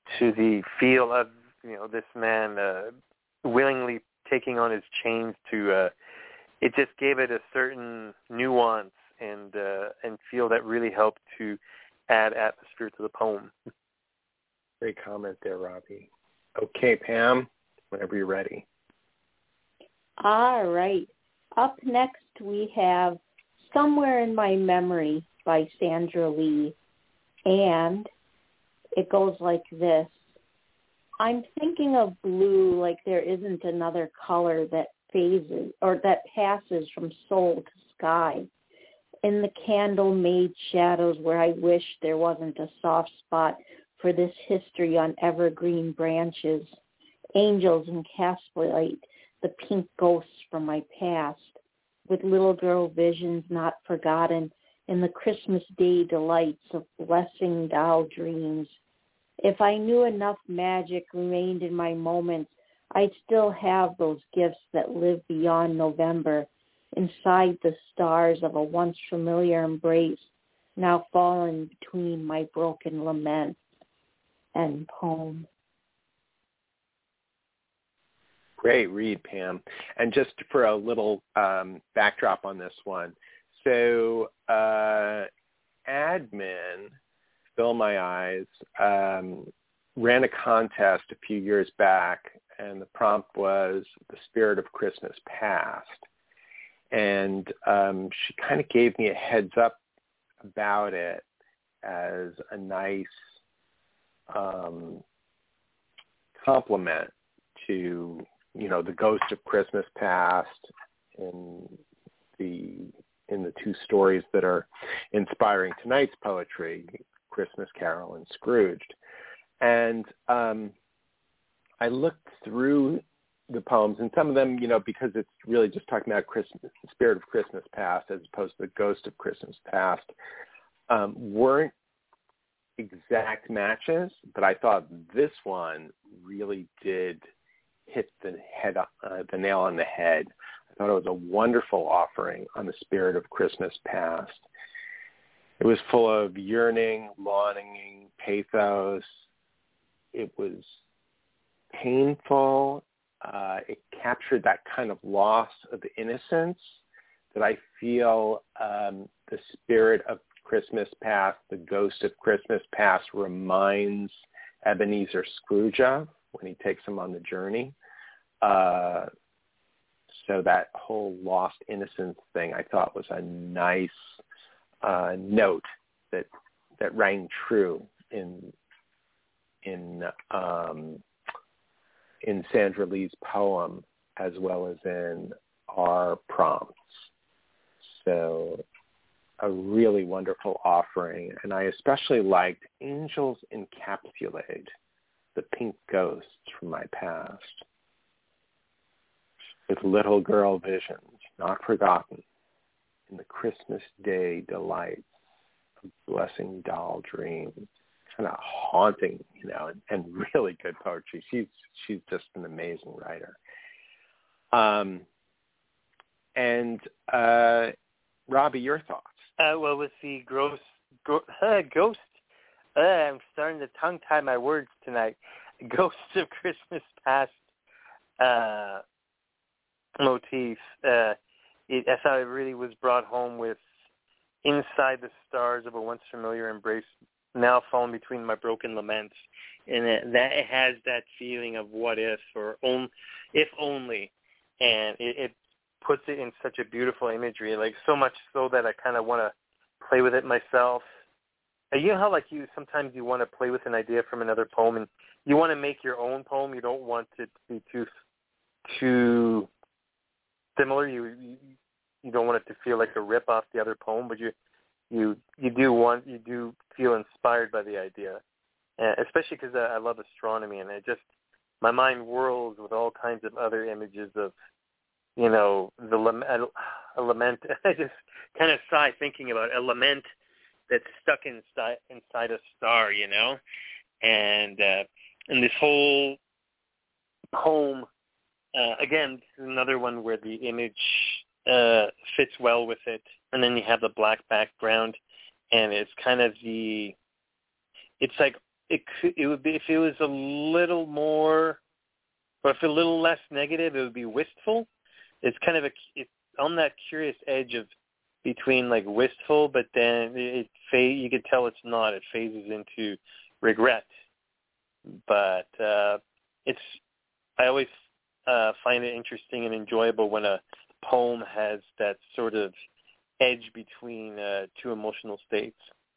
to the feel of, you know, this man uh, willingly taking on his chains to, uh, it just gave it a certain nuance and uh, and feel that really helped to add atmosphere to the poem. Great comment there, Robbie. Okay, Pam, whenever you're ready. All right. Up next we have Somewhere in My Memory by Sandra Lee. And it goes like this. I'm thinking of blue like there isn't another color that phases or that passes from soul to sky. In the candle-made shadows where I wish there wasn't a soft spot for this history on evergreen branches. Angels encapsulate the pink ghosts from my past, with little girl visions not forgotten in the Christmas Day delights of blessing doll dreams. If I knew enough magic remained in my moments, I'd still have those gifts that live beyond November, inside the stars of a once familiar embrace, now fallen between my broken laments. And poem. Great read, Pam. And just for a little um, backdrop on this one, so uh, Admin, Fill My Eyes, um, ran a contest a few years back, and the prompt was The Spirit of Christmas Past. And um, she kind of gave me a heads up about it as a nice um, compliment to, you know, the Ghost of Christmas Past in the in the two stories that are inspiring tonight's poetry, Christmas Carol and Scrooged. And um, I looked through the poems, and some of them, you know, because it's really just talking about Christmas, the Spirit of Christmas Past as opposed to the Ghost of Christmas Past, um, weren't exact matches, but I thought this one really did hit the head, uh, the nail on the head. I thought it was a wonderful offering on the Spirit of Christmas Past. It was full of yearning, longing, pathos. It was painful. Uh, it captured that kind of loss of innocence that I feel um, the Spirit of Christmas Past, the Ghost of Christmas Past, reminds Ebenezer Scrooge of when he takes him on the journey. Uh, so that whole lost innocence thing I thought was a nice uh, note that that rang true in in um, in Sandra Lee's poem as well as in our prompts. So a really wonderful offering, and I especially liked Angels Encapsulate the Pink Ghosts from My Past, with little girl visions not forgotten in the Christmas Day delights of blessing doll dreams. Kind of haunting, you know, and, and really good poetry. She's she's just an amazing writer. Um, and uh, Robbie, your thoughts? Uh, well, with the gross, gro- uh, ghost, uh, I'm starting to tongue-tie my words tonight. Ghosts of Christmas Past uh, motif. Uh, it, I thought it really was brought home with inside the stars of a once familiar embrace, now fallen between my broken laments. And it, that it has that feeling of what if or on, if only. And it, it puts it in such a beautiful imagery, like so much so that I kind of want to play with it myself. You know how like you sometimes you want to play with an idea from another poem and you want to make your own poem. You don't want it to be too too similar. You you, you don't want it to feel like a rip off the other poem, but you you you do want you do feel inspired by the idea, uh, especially because I, I love astronomy and it just my mind whirls with all kinds of other images of, you know, the a lament. I just kind of sigh thinking about a lament that's stuck inside inside a star, you know, and uh, and this whole poem uh, again, this is another one where the image uh, fits well with it, and then you have the black background, and it's kind of the, it's like it could, it would be, if it was a little more, or if a little less negative, it would be wistful. It's kind of a, it's on that curious edge of between like wistful, but then it, it you could tell it's not. It phases into regret. But uh, it's, I always uh, find it interesting and enjoyable when a poem has that sort of edge between uh, two emotional states.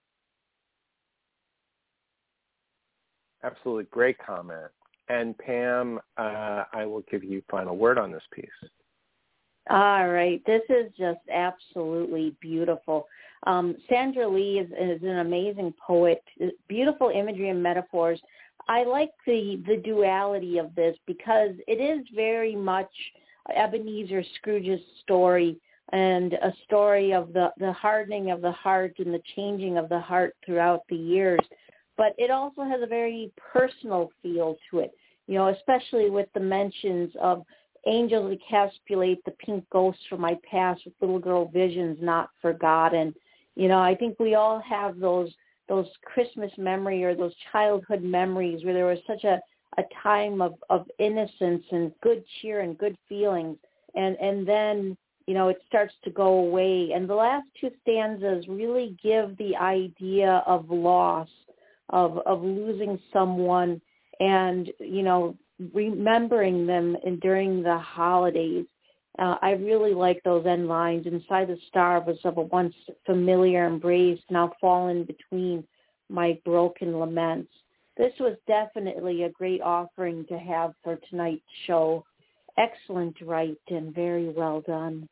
Absolutely great comment. And Pam, uh, I will give you final word on this piece. All right. This is just absolutely beautiful. Um, Sandra Lee is, is an amazing poet, beautiful imagery and metaphors. I like the, the duality of this because it is very much Ebenezer Scrooge's story and a story of the, the hardening of the heart and the changing of the heart throughout the years. But it also has a very personal feel to it, you know, especially with the mentions of angels encapsulate the pink ghosts from my past with little girl visions not forgotten. You know, I think we all have those those Christmas memory or those childhood memories where there was such a, a time of, of innocence and good cheer and good feelings. And, and then, you know, it starts to go away. And the last two stanzas really give the idea of loss, of, of losing someone and, you know, remembering them in, during the holidays. Uh, I really like those end lines. Inside the star was of a once familiar embrace, now fallen between my broken laments. This was definitely a great offering to have for tonight's show. Excellent write and very well done.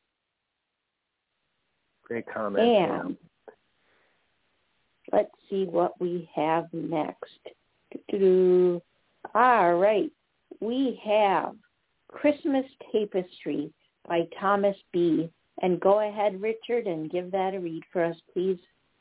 Great comment. And yeah. Let's see what we have next. Doo-doo-doo. All right. We have Christmas Tapestry by Thomas B. And go ahead, Richard, and give that a read for us, please.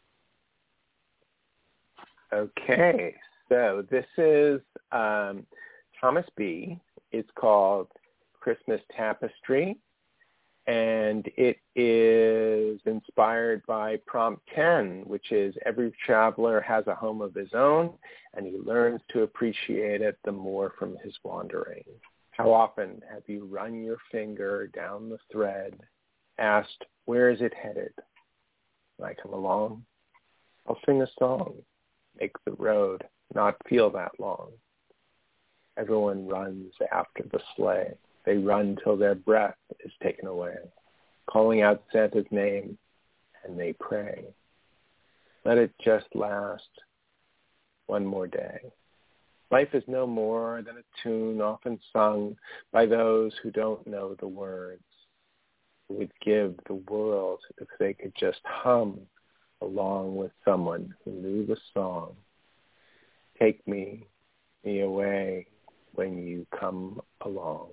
Okay. So this is um, Thomas B. It's called Christmas Tapestry, and it is inspired by Prompt ten, which is every traveler has a home of his own, and he learns to appreciate it the more from his wandering. How often have you run your finger down the thread, asked, where is it headed? When I come along, I'll sing a song, make the road not feel that long. Everyone runs after the sleigh. They run till their breath is taken away, calling out Santa's name, and they pray. Let it just last one more day. Life is no more than a tune often sung by those who don't know the words, who would give the world if they could just hum along with someone who knew the song. Take me, me away when you come along.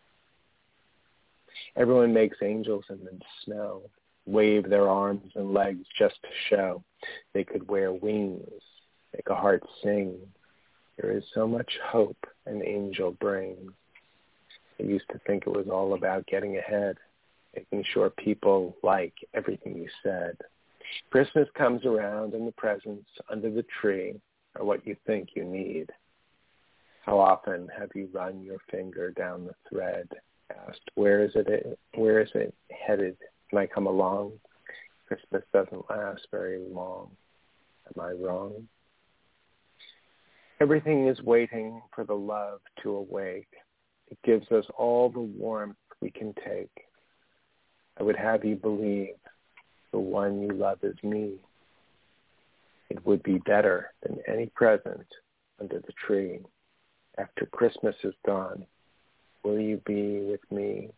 Everyone makes angels in the snow, wave their arms and legs just to show they could wear wings, make a heart sing. There is so much hope an angel brings. I used to think it was all about getting ahead, making sure people like everything you said. Christmas comes around and the presents under the tree are what you think you need. How often have you run your finger down the thread, asked, where is it, where is it headed? Can I come along? Christmas doesn't last very long. Am I wrong? Everything is waiting for the love to awake. It gives us all the warmth we can take. I would have you believe the one you love is me. It would be better than any present under the tree. After Christmas is gone, will you be with me?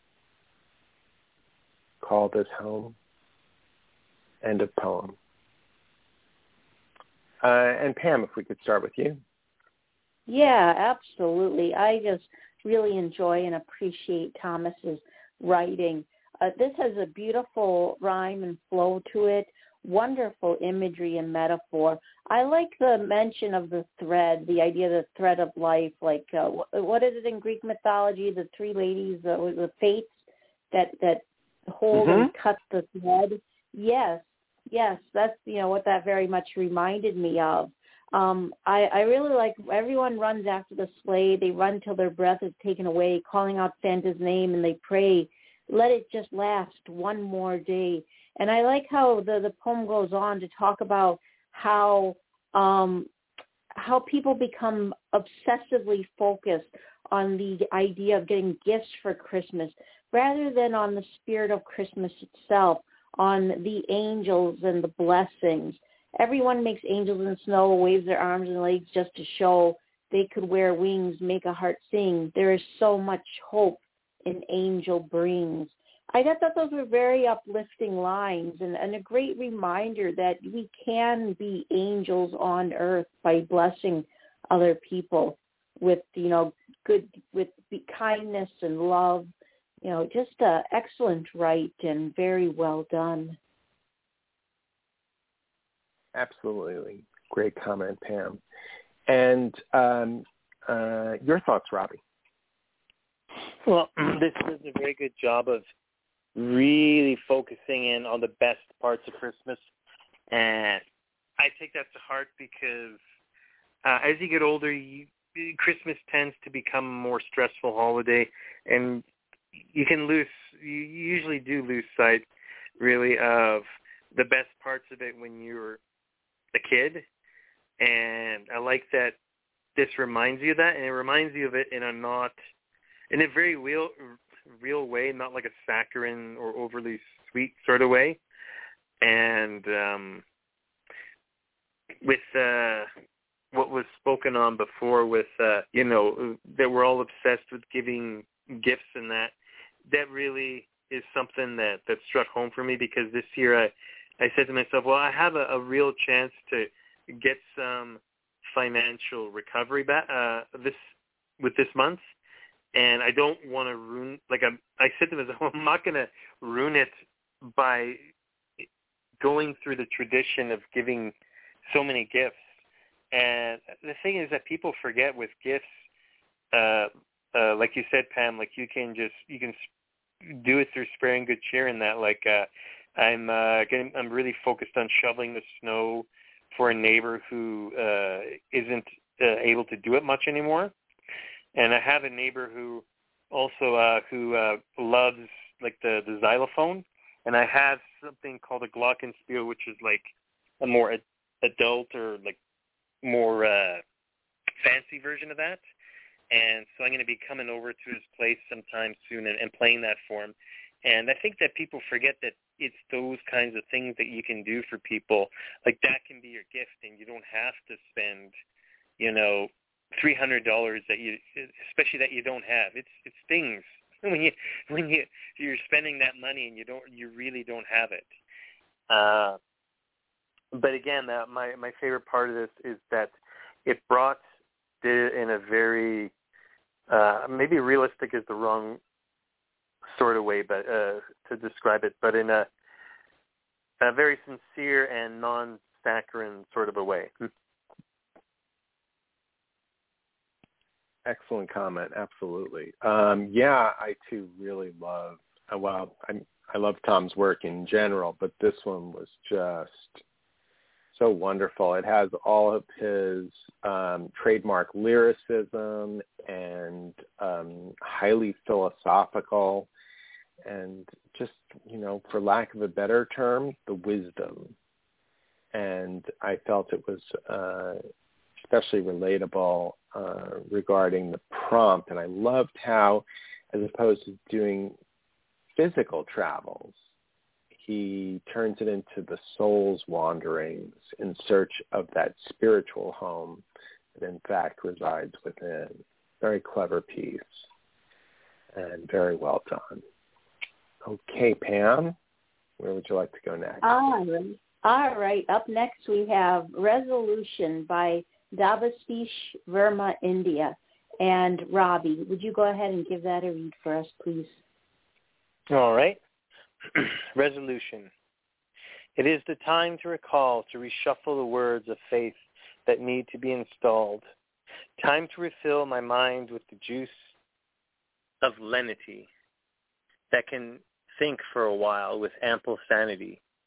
Call this home. End of poem. Uh, and Pam, if we could start with you. Yeah, absolutely. I just really enjoy and appreciate Thomas's writing. Uh, this has a beautiful rhyme and flow to it, wonderful imagery and metaphor. I like the mention of the thread, the idea of the thread of life, like uh, what is it in Greek mythology, the three ladies, uh, the fates that, that hold mm-hmm. and cut the thread? Yes, yes, that's, you know, what that very much reminded me of. Um, I, I really like everyone runs after the sleigh. They run till their breath is taken away, calling out Santa's name, and they pray, let it just last one more day. And I like how the, the poem goes on to talk about how um, how people become obsessively focused on the idea of getting gifts for Christmas rather than on the spirit of Christmas itself, on the angels and the blessings. Everyone makes angels in snow, waves their arms and legs just to show they could wear wings, make a heart sing. There is so much hope an angel brings. I thought those were very uplifting lines and, and a great reminder that we can be angels on earth by blessing other people with, you know, good, with kindness and love. You know, just uh, excellent write and very well done. Absolutely. Great comment, Pam. And um, uh, your thoughts, Robbie? Well, this does a very good job of really focusing in on the best parts of Christmas. And I take that to heart because uh, as you get older, you, Christmas tends to become a more stressful holiday, and you can lose, you usually do lose sight, really, of the best parts of it when you're a kid. And I like that this reminds you of that, and it reminds you of it in a not, in a very real, real way, not like a saccharine or overly sweet sort of way. And um, with uh, what was spoken on before with, uh, you know, that we're all obsessed with giving gifts and that, that really is something that, that struck home for me, because this year I, I said to myself, well, I have a, a real chance to get some financial recovery back uh, this with this month, and I don't want to ruin. Like I'm, I said to myself, well, I'm not going to ruin it by going through the tradition of giving so many gifts. And the thing is that people forget with gifts, uh, uh, like you said, Pam, like you can just you can do it through sparing good cheer, and that like. Uh, I'm uh, getting, I'm really focused on shoveling the snow for a neighbor who uh, isn't uh, able to do it much anymore, and I have a neighbor who also uh, who uh, loves like the, the xylophone, and I have something called a glockenspiel, which is like a more ad- adult or like more uh, fancy version of that. And so I'm going to be coming over to his place sometime soon and, and playing that for him. And I think that people forget that it's those kinds of things that you can do for people. Like that can be your gift, and you don't have to spend, you know, three hundred dollars that you, especially that you don't have. It's it stings when you when you you're spending that money and you don't you really don't have it. Uh, but again, uh, my my favorite part of this is that it brought it in a very uh, maybe realistic is the wrong sort of way, but uh, to describe it, but in a, a very sincere and non-saccharine sort of a way. Excellent comment. Absolutely. Um, yeah, I too really love. Uh, well, I I love Tom's work in general, but this one was just so wonderful. It has all of his um, trademark lyricism and um, highly philosophical. And just, you know, for lack of a better term, the wisdom. And I felt it was uh, especially relatable uh, regarding the prompt. And I loved how, as opposed to doing physical travels, he turns it into the soul's wanderings in search of that spiritual home that in fact resides within. Very clever piece and very well done. Okay, Pam, where would you like to go next? All right. All right. Up next we have Resolution by Devashish Verma, India. And Robbie, would you go ahead and give that a read for us, please? All right. Resolution. It is the time to recall, to reshuffle the words of faith that need to be installed. Time to refill my mind with the juice of lenity that can think for a while with ample sanity.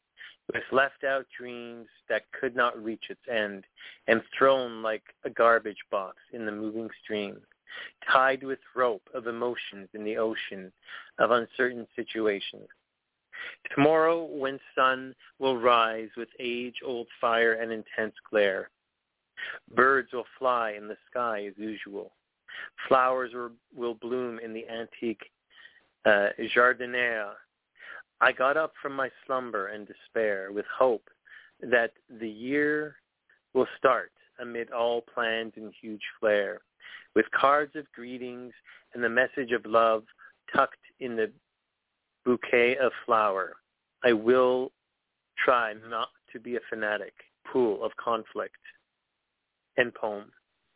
with left-out dreams that could not reach its end, and thrown like a garbage box in the moving stream, tied with rope of emotions in the ocean of uncertain situations. Tomorrow, when sun will rise with age-old fire and intense glare, birds will fly in the sky as usual. Flowers will bloom in the antique uh, jardiniere. I got up from my slumber and despair with hope that the year will start amid all plans in huge flare, with cards of greetings and the message of love tucked in the bouquet of flower. I will try not to be a fanatic, pool of conflict. End poem.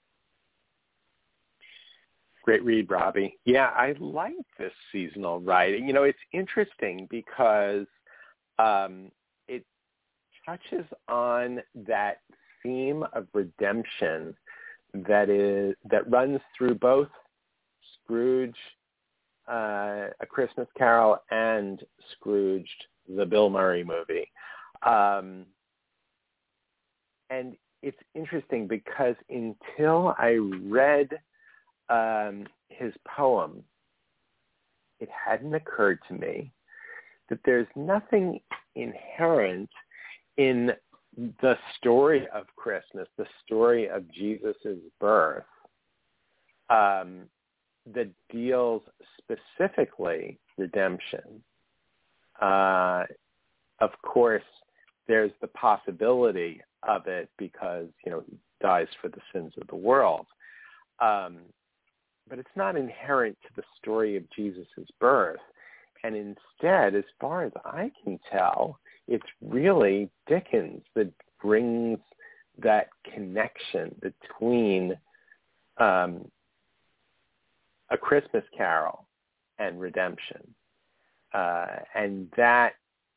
Great read, Robbie. Yeah, I like this seasonal writing. You know, it's interesting because um, it touches on that theme of redemption that is that runs through both Scrooge, uh, A Christmas Carol, and Scrooged, the Bill Murray movie. Um, and it's interesting because until I read um, his poem, it hadn't occurred to me that there's nothing inherent in the story of Christmas, the story of Jesus' birth, um, that deals specifically redemption. Uh, of course, there's the possibility of it because, you know, he dies for the sins of the world. Um, but it's not inherent to the story of Jesus' birth. And instead, as far as I can tell, it's really Dickens that brings that connection between um, A Christmas Carol and redemption. Uh, and that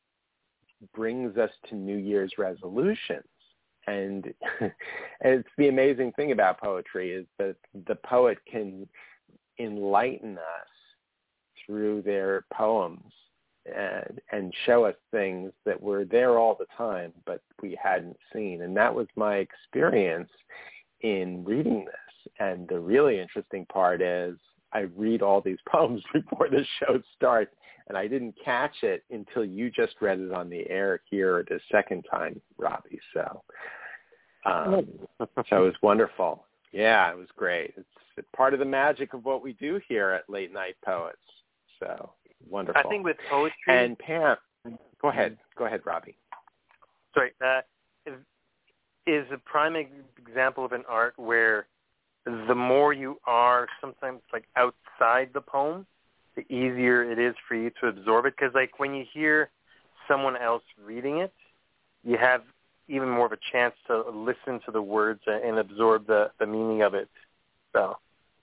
brings us to New Year's resolutions. And, and it's the amazing thing about poetry is that the poet can enlighten us through their poems and, and show us things that were there all the time, but we hadn't seen. And that was my experience in reading this. And the really interesting part is I read all these poems before the show starts, and I didn't catch it until you just read it on the air here the second time, Robbie. So, um, so it was wonderful. Yeah, it was great. It's, it's part of the magic of what we do here at Late Night Poets. So wonderful. I think with poetry. And Pam, go ahead. Go ahead, Robbie. Sorry, uh, is, is a prime example of an art where the more you are sometimes like outside the poem, the easier it is for you to absorb it. Because like when you hear someone else reading it, you have even more of a chance to listen to the words and absorb the, the meaning of it. So.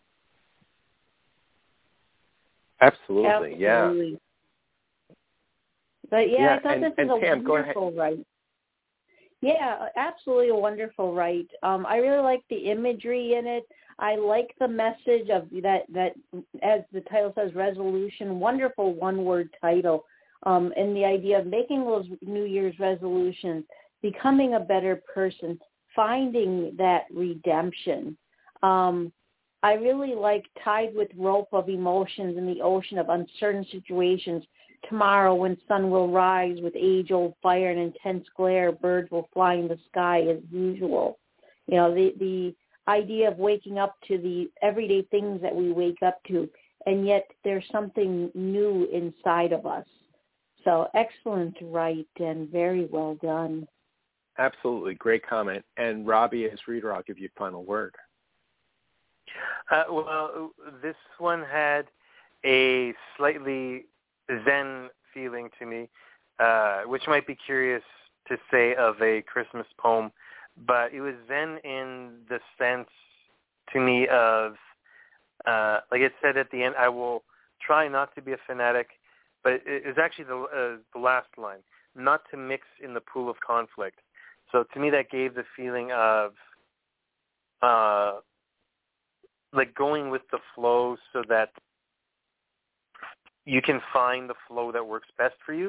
Absolutely, Absolutely. yeah. But yeah, yeah I thought and, this and is a Pam, wonderful write. Yeah, absolutely a wonderful write. Um, I really like the imagery in it. I like the message of that, that as the title says, resolution, wonderful one-word title, um, and the idea of making those New Year's resolutions, becoming a better person, finding that redemption. Um, I really like tied with rope of emotions in the ocean of uncertain situations. Tomorrow when sun will rise with age-old fire and intense glare, birds will fly in the sky as usual. You know, the, the idea of waking up to the everyday things that we wake up to, and yet there's something new inside of us. So excellent write and very well done. Absolutely. Great comment. And Robbie, as reader, I'll give you final word. Uh, well, this one had a slightly Zen feeling to me, uh, which might be curious to say of a Christmas poem, but it was Zen in the sense to me of, uh, like it said at the end, I will try not to be a fanatic, but it is actually the, uh, the last line, not to mix in the pool of conflict. So to me that gave the feeling of uh, like going with the flow so that you can find the flow that works best for you.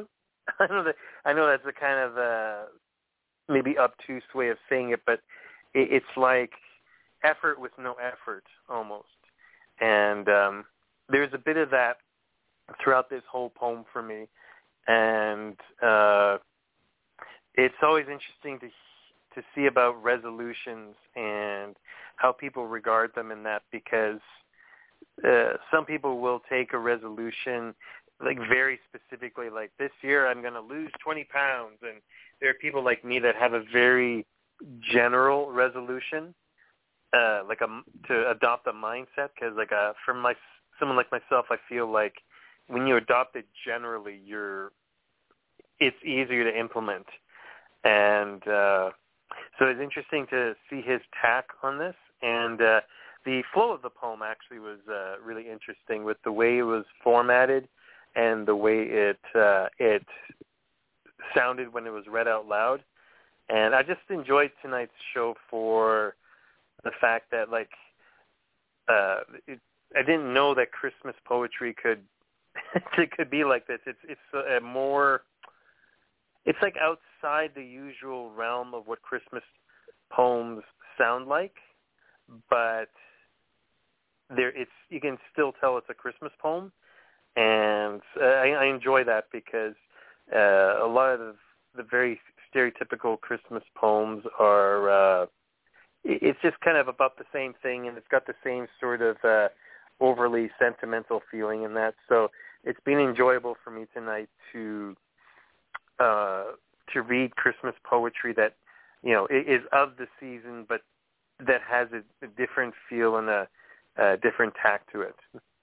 I know that I know that's a kind of uh, maybe obtuse way of saying it, but it, it's like effort with no effort almost. And um, there's a bit of that throughout this whole poem for me. And uh, it's always interesting to to see about resolutions and how people regard them in that, because uh, some people will take a resolution like very specifically, like this year I'm going to lose twenty pounds. And there are people like me that have a very general resolution, uh, like a, to adopt a mindset. Because like a, for my, someone like myself, I feel like when you adopt it generally, you're, it's easier to implement. And uh, so it's interesting to see his tack on this. And uh, the flow of the poem actually was uh, really interesting with the way it was formatted and the way it uh, it sounded when it was read out loud. And I just enjoyed tonight's show for the fact that, like, uh, it, I didn't know that Christmas poetry could it could be like this. It's it's a more, it's like outside the usual realm of what Christmas poems sound like, but there it's you can still tell it's a Christmas poem. And uh, I, I enjoy that because uh, a lot of the, the very stereotypical Christmas poems are, uh, it's just kind of about the same thing, and it's got the same sort of uh, overly sentimental feeling in that. So it's been enjoyable for me tonight to uh, to read Christmas poetry that, you know, is of the season, but that has a, a different feel and a, a different tact to it.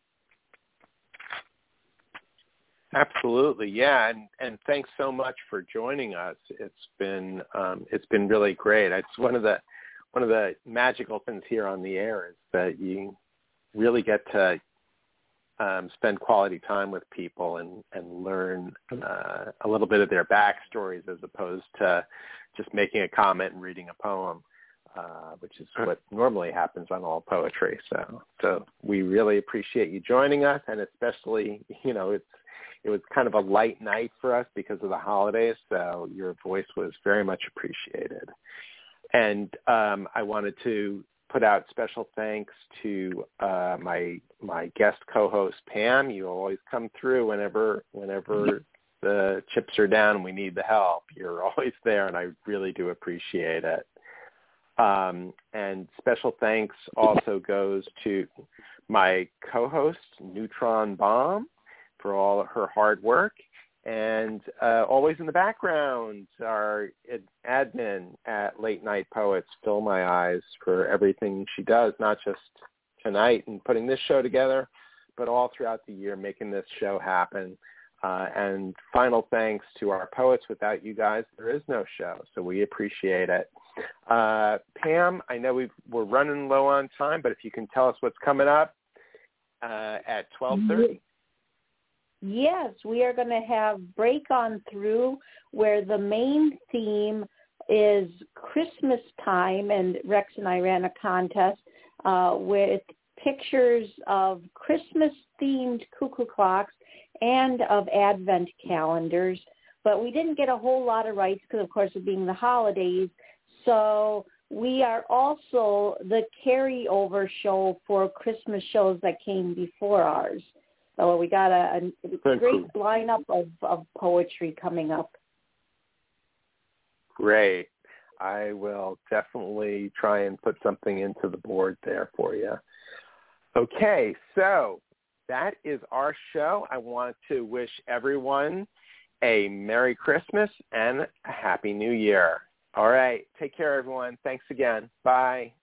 Absolutely, yeah, and and thanks so much for joining us. It's been um, it's been really great. It's one of the one of the magical things here on the air is that you really get to um, spend quality time with people and and learn uh, a little bit of their backstories as opposed to just making a comment and reading a poem, uh, which is what normally happens on all poetry. So so we really appreciate you joining us, and especially, you know, it's It was kind of a light night for us because of the holidays, so your voice was very much appreciated. And um, I wanted to put out special thanks to uh, my my guest co-host, Pam. You always come through whenever whenever the chips are down and we need the help. You're always there, and I really do appreciate it. Um, and special thanks also goes to my co-host, Neutron Bomb, for all of her hard work, and uh, always in the background, our admin at Late Night Poets, Fill My Eyes, for everything she does, not just tonight and putting this show together, but all throughout the year making this show happen. Uh, and final thanks to our poets. Without you guys, there is no show, so we appreciate it. Uh, Pam, I know we've, we're running low on time, but if you can tell us what's coming up uh, at twelve thirty. Yes, we are going to have Break On Through, where the main theme is Christmas time, and Rex and I ran a contest uh, with pictures of Christmas-themed cuckoo clocks and of Advent calendars, but we didn't get a whole lot of rights because, of course, of being the holidays, so we are also the carryover show for Christmas shows that came before ours. So we got a, a great lineup of, of poetry coming up. Great. I will definitely try and put something into the board there for you. Okay, so that is our show. I want to wish everyone a Merry Christmas and a Happy New Year. All right. Take care, everyone. Thanks again. Bye.